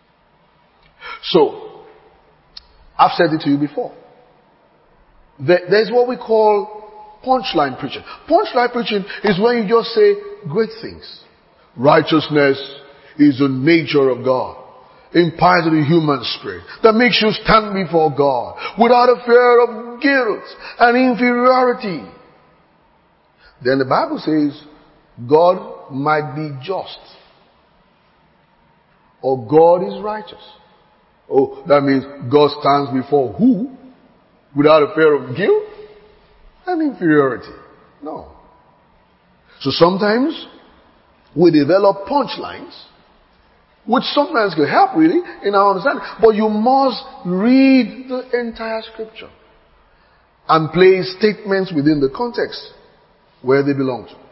So, I've said it to you before. There's what we call punchline preaching. Punchline preaching is when you just say great things. Righteousness is the nature of God, imparted to the human spirit, that makes you stand before God without a fear of guilt and inferiority. Then the Bible says God might be just, or God is righteous. Oh, that means God stands before who? Without a fear of guilt and inferiority. No. So sometimes we develop punchlines, which sometimes can help really in our understanding. But you must read the entire scripture and place statements within the context where they belong to.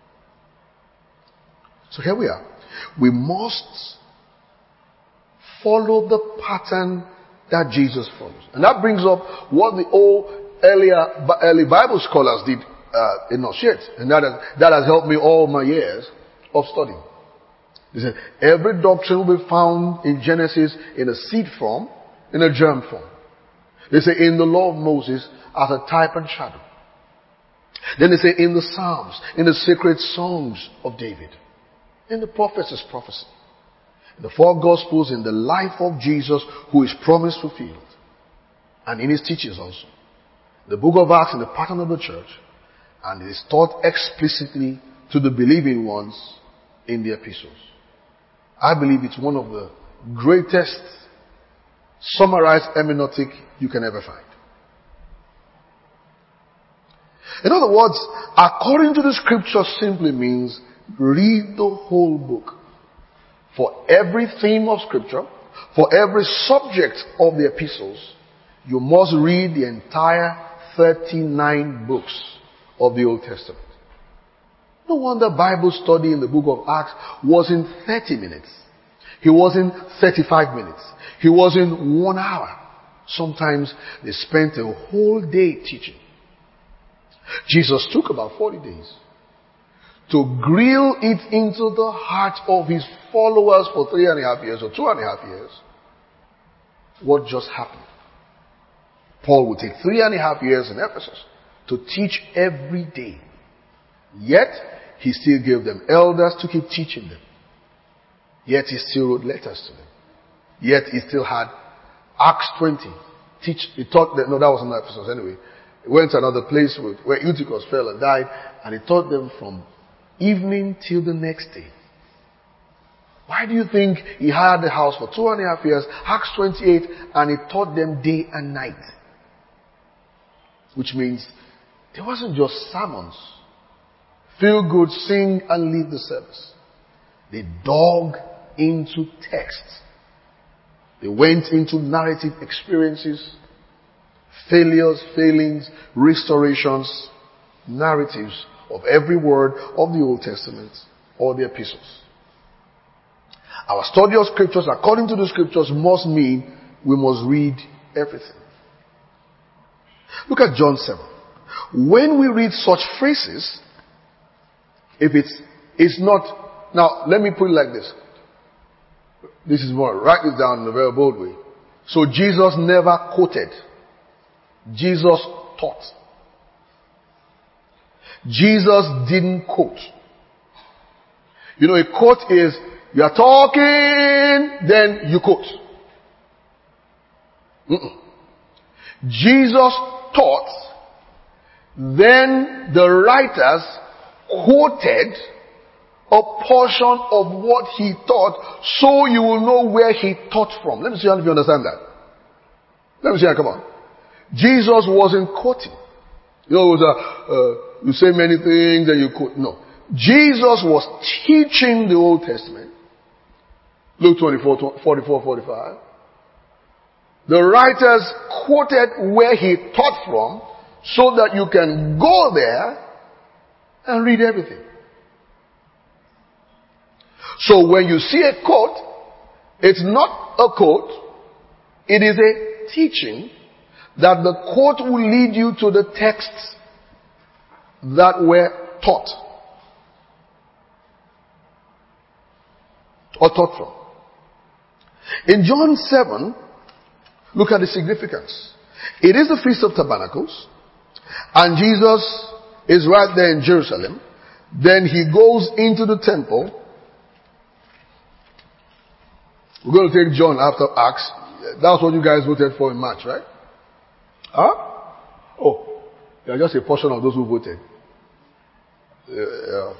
So here we are. We must follow the pattern that Jesus follows. And that brings up what the early Bible scholars did enunciate. And that has helped me all my years of studying. They said, every doctrine will be found in Genesis in a seed form, in a germ form. They say in the law of Moses as a type and shadow. Then they say in the Psalms, in the sacred songs of David, in the prophets' prophecy, in the four Gospels, in the life of Jesus who is promised fulfilled, and in his teachings also. The book of Acts in the pattern of the church, and it is taught explicitly to the believing ones in the epistles. I believe it's one of the greatest summarized hermeneutic you can ever find. In other words, according to the scripture simply means read the whole book. For every theme of scripture, for every subject of the epistles, you must read the entire 39 books of the Old Testament. No wonder Bible study in the book of Acts was in 30 minutes. He was in 35 minutes. He was in 1 hour. Sometimes they spent a whole day teaching. Jesus took about 40 days to grill it into the heart of his followers for 3.5 years or 2.5 years. What just happened? Paul would take 3.5 years in Ephesus to teach every day. Yet, he still gave them elders to keep teaching them. Yet, he still wrote letters to them. Yet, he still had Acts 20. He taught them, no, that wasn't Ephesus anyway. He went to another place where Eutychus fell and died, and he taught them from evening till the next day. Why do you think he hired the house for 2.5 years, Acts 28, and he taught them day and night? Which means there wasn't just sermons. Feel good, sing, and leave the service. They dug into texts. They went into narrative experiences, failures, failings, restorations, narratives of every word of the Old Testament or the epistles. Our study of scriptures, according to the scriptures, must mean we must read everything. Look at John 7. When we read such phrases, if it's not, now let me put it like this. This is more, write this down in a very bold way. So Jesus never quoted. Jesus taught. Jesus didn't quote. You know, a quote is, you are talking, then you quote. Jesus taught, then the writers quoted a portion of what he taught, so you will know where he taught from. Let me see if you understand that. Let me see, come on. Jesus wasn't quoting. You say many things and you quote. No. Jesus was teaching the Old Testament. Luke 24, 44, 45. The writers quoted where he taught from so that you can go there and read everything. So when you see a quote, it's not a quote, it is a teaching that the quote will lead you to the texts that were taught or taught from. In John 7, look at the significance. It is the Feast of Tabernacles, and Jesus is right there in Jerusalem. Then he goes into the temple. We're going to take John after Acts. That's what you guys voted for in March, right? Huh? Oh, you're just a portion of those who voted. Yeah.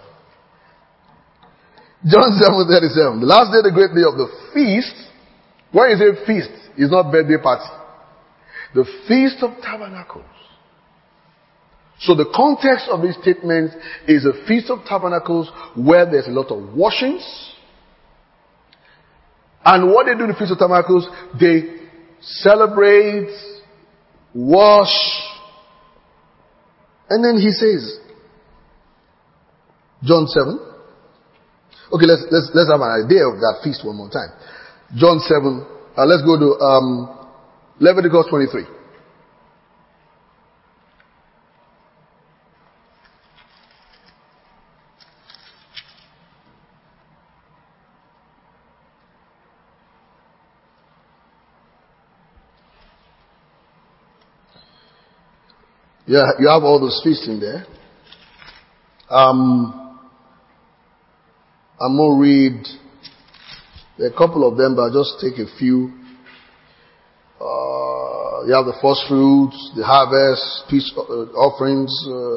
John 7:37. The last day, the great day of the feast. When you say feast, it's not birthday party. The Feast of Tabernacles. So the context of this statement is a Feast of Tabernacles where there's a lot of washings. And what they do in the Feast of Tabernacles, they celebrate, wash, and then he says, John 7. Okay, let's have an idea of that feast one more time. John 7. Let's go to Leviticus 23. Yeah, you have all those feasts in there. I'm going to read a couple of them, but I'll just take a few. You have the first fruits, the harvest, peace offerings.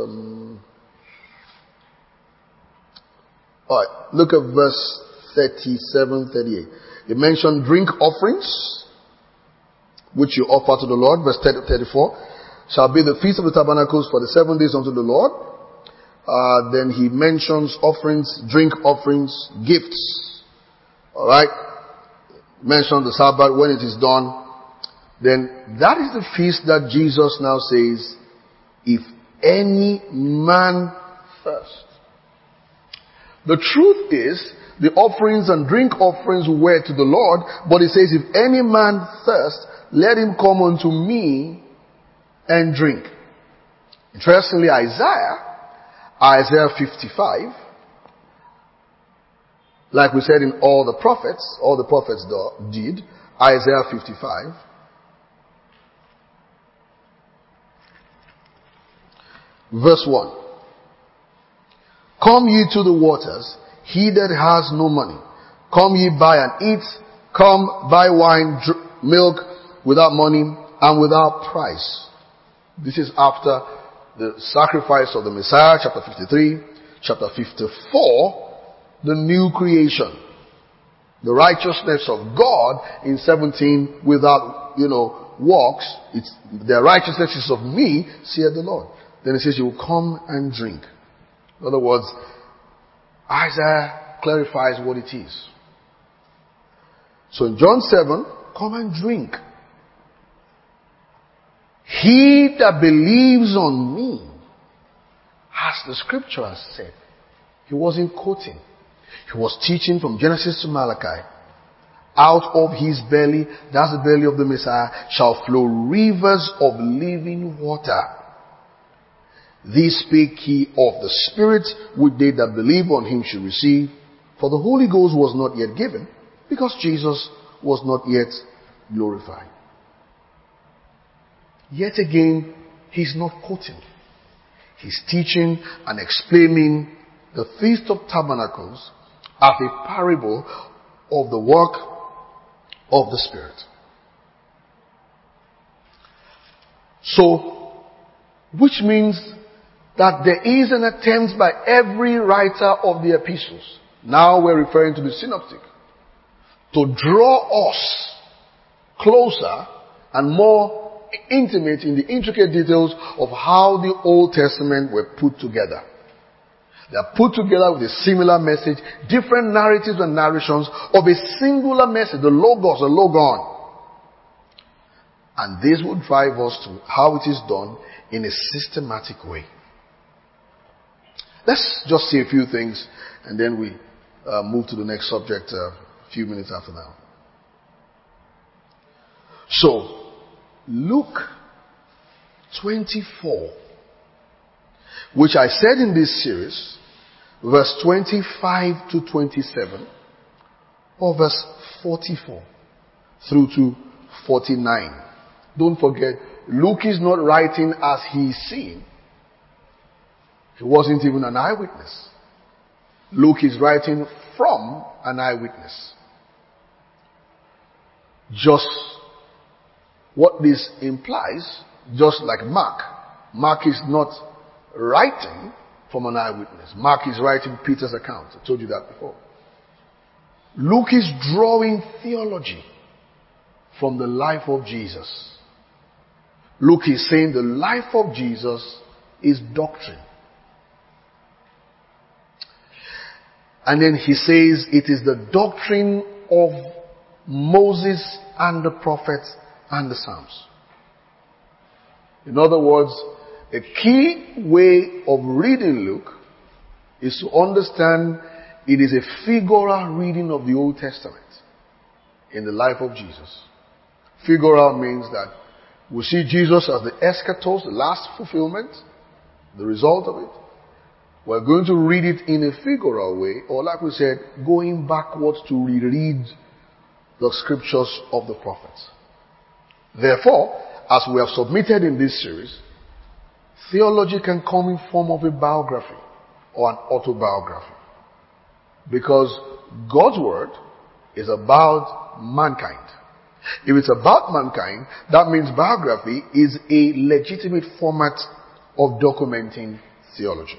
Alright, look at verse 37, 38. It mentioned drink offerings, which you offer to the Lord. Verse 34. Shall be the feast of the tabernacles for the 7 days unto the Lord. Then he mentions offerings, drink offerings, gifts. Alright. Mention the Sabbath when it is done. Then that is the feast that Jesus now says, if any man thirst. The truth is, the offerings and drink offerings were to the Lord, but it says, if any man thirst, let him come unto me and drink. Interestingly, Isaiah 55, like we said in all the prophets did, Isaiah 55, verse 1. Come ye to the waters, he that has no money. Come ye buy and eat. Come buy wine, milk without money and without price. This is after the sacrifice of the Messiah, chapter 53. Chapter 54, the new creation. The righteousness of God in 17 without, works. It's the righteousness is of me, saith the Lord. Then it says you will come and drink. In other words, Isaiah clarifies what it is. So in John 7, come and drink. He that believes on me, as the scripture has said. He wasn't quoting. He was teaching from Genesis to Malachi. Out of his belly, that's the belly of the Messiah, shall flow rivers of living water. This spake he of the Spirit, which they that believe on him should receive. For the Holy Ghost was not yet given, because Jesus was not yet glorified. Yet again, he's not quoting. He's teaching and explaining the Feast of Tabernacles as a parable of the work of the Spirit. So, which means that there is an attempt by every writer of the epistles, now we're referring to the synoptic, to draw us closer and more intimate in the intricate details of how the Old Testament were put together. They are put together with a similar message, different narratives and narrations of a singular message, the Logos, the Logon. And this will drive us to how it is done in a systematic way. Let's just say a few things and then we move to the next subject a few minutes after now. So, Luke 24, which I said in this series, verse 25 to 27, or verse 44 through to 49. Don't forget, Luke is not writing as he is seeing. He wasn't even an eyewitness. Luke is writing from an eyewitness. Just what this implies, just like Mark. Mark is not writing from an eyewitness. Mark is writing Peter's account. I told you that before. Luke is drawing theology from the life of Jesus. Luke is saying the life of Jesus is doctrine. And then he says it is the doctrine of Moses and the prophets and the Psalms. In other words, a key way of reading Luke is to understand it is a figural reading of the Old Testament in the life of Jesus. Figural means that we see Jesus as the eschatos, the last fulfillment, the result of it. We're going to read it in a figural way, or like we said, going backwards to reread the scriptures of the prophets. Therefore, as we have submitted in this series, theology can come in form of a biography or an autobiography. Because God's word is about mankind. If it's about mankind, that means biography is a legitimate format of documenting theology.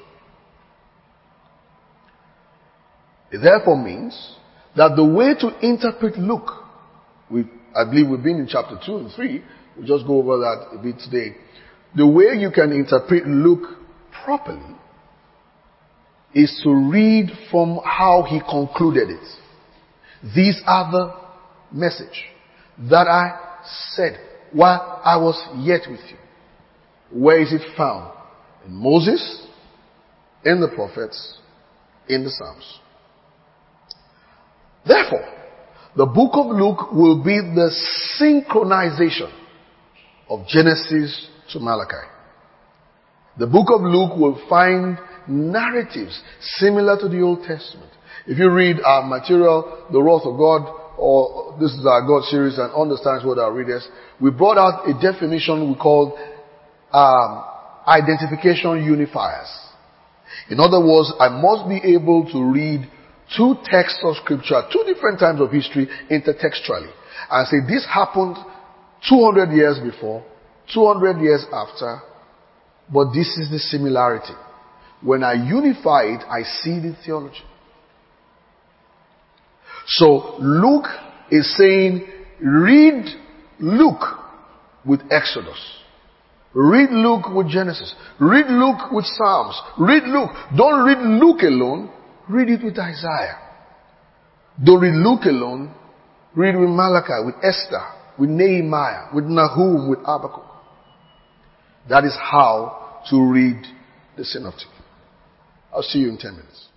It therefore means that the way to interpret Luke, I believe we've been in chapter 2 and 3, we'll just go over that a bit today. The way you can interpret Luke properly is to read from how he concluded it. These are the message that I said while I was yet with you. Where is it found? In Moses, in the prophets, in the Psalms. Therefore, the book of Luke will be the synchronization of Genesis to Malachi. The book of Luke will find narratives similar to the Old Testament. If you read our material, The Wrath of God, or this is our God series and understands what our readers, we brought out a definition we called identification unifiers. In other words, I must be able to read two texts of scripture, two different times of history intertextually, and say this happened 200 years before, 200 years after, but this is the similarity. When I unify it, I see the theology. So Luke is saying, read Luke with Exodus. Read Luke with Genesis. Read Luke with Psalms. Read Luke. Don't read Luke alone. Read it with Isaiah. Don't read Luke alone. Read with Malachi, with Esther, with Nehemiah, with Nahum, with Habakkuk. That is how to read the synoptic. I'll see you in 10 minutes.